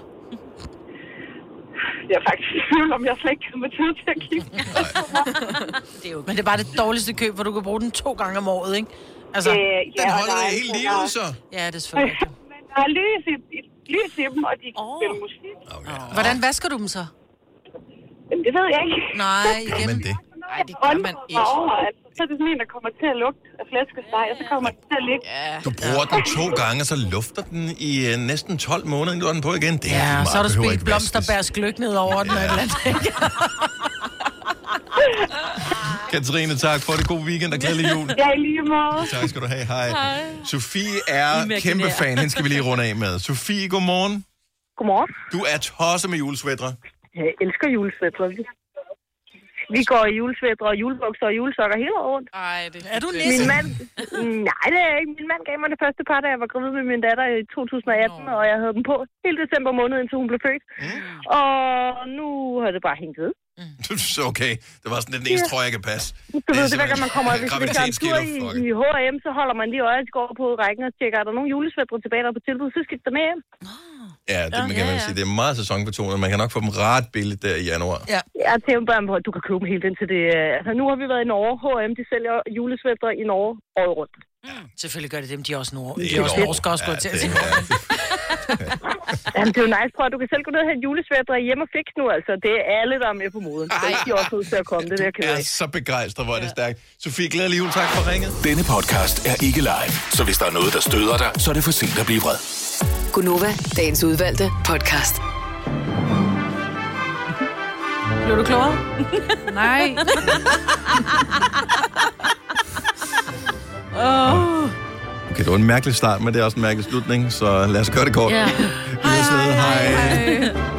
N: Det er faktisk i tvivl, om jeg slet ikke kommer til at kigge.
D: Men det er bare det dårligste køb, for du kan bruge den 2 gange om året, ikke? Altså,
C: den holder dig hele livet, så.
D: Ja, det er selvfølgelig.
N: Men der er lys i dem, og de kan spille musik.
C: Okay.
D: Hvordan vasker du dem så?
N: Jamen, det ved jeg ikke.
D: Nej,
C: igen. Men det.
F: Nej, det gør man ikke.
N: Så er det sådan en, der kommer til at lugte af flæskesteg, og så kommer den til at ligge.
C: Du bruger den 2 gange, og så lufter den i næsten 12 måneder, inden du har den på igen. Det er
D: så har du spillet blomsterbærs gløk ned over den. Eller
C: Katrine, tak for det. God weekend og glædelig jul.
N: Ja, i lige måde.
C: Tak skal du have. Hej. Sofie er kæmpe fan. Hende skal vi lige runde af med. Sofie, godmorgen.
N: Godmorgen.
C: Du er tosset med julesweatre.
N: Jeg elsker julesweatre.
U: Vi går i julesvætter og julebukser og julesokker hele året rundt.
F: Ej, det
D: er du nisse?
U: Min mand... Nej, det er jeg ikke. Min mand gav mig det første par, da jeg var gravid med min datter i 2018, og jeg havde dem på hele december måned, indtil hun blev født. Og nu har det bare hængt ved.
C: Så okay, det var sådan den eneste trøje, jeg kan passe.
U: Du ved, det hver gang man kommer, hvis der er en tur i H&M, så holder man lige øje, går på rækken og tjekker, er der nogle julesvætter tilbage, der er på tilbud, så skifter der med hjem.
C: Ja, det kan man sige. Det er meget sæsonbetonet. Man kan nok få dem ret billigt der i januar.
U: Ja. Jeg tænker bare, at du kan købe dem helt indtil det... Altså, nu har vi været i Norge. H&M, de sælger julesvætter i Norge året rundt.
D: Selvfølgelig gør det dem, de er også Norge. De er også norske også gået til.
U: Jamen, det er jo nice, prøv. Du kan selv gå ned og hente julesvætter hjemme og fix nu, altså. Det er alle, der er med på moden. Så de er også nødt til at komme. Det er
C: jeg er så begejstret, hvor er det stærkt. Sofie, glædelig jul. Tak for ringet.
P: Denne podcast er ikke live, så hvis der er noget, der støder dig, så er det for sent at blive vred.
G: Gunova, dagens udvalgte podcast.
E: Blev du klogere?
D: Nej.
C: Okay, det var en mærkelig start, men det er også en mærkelig slutning, så lad os gøre det kort.
E: Ja.
C: Hej.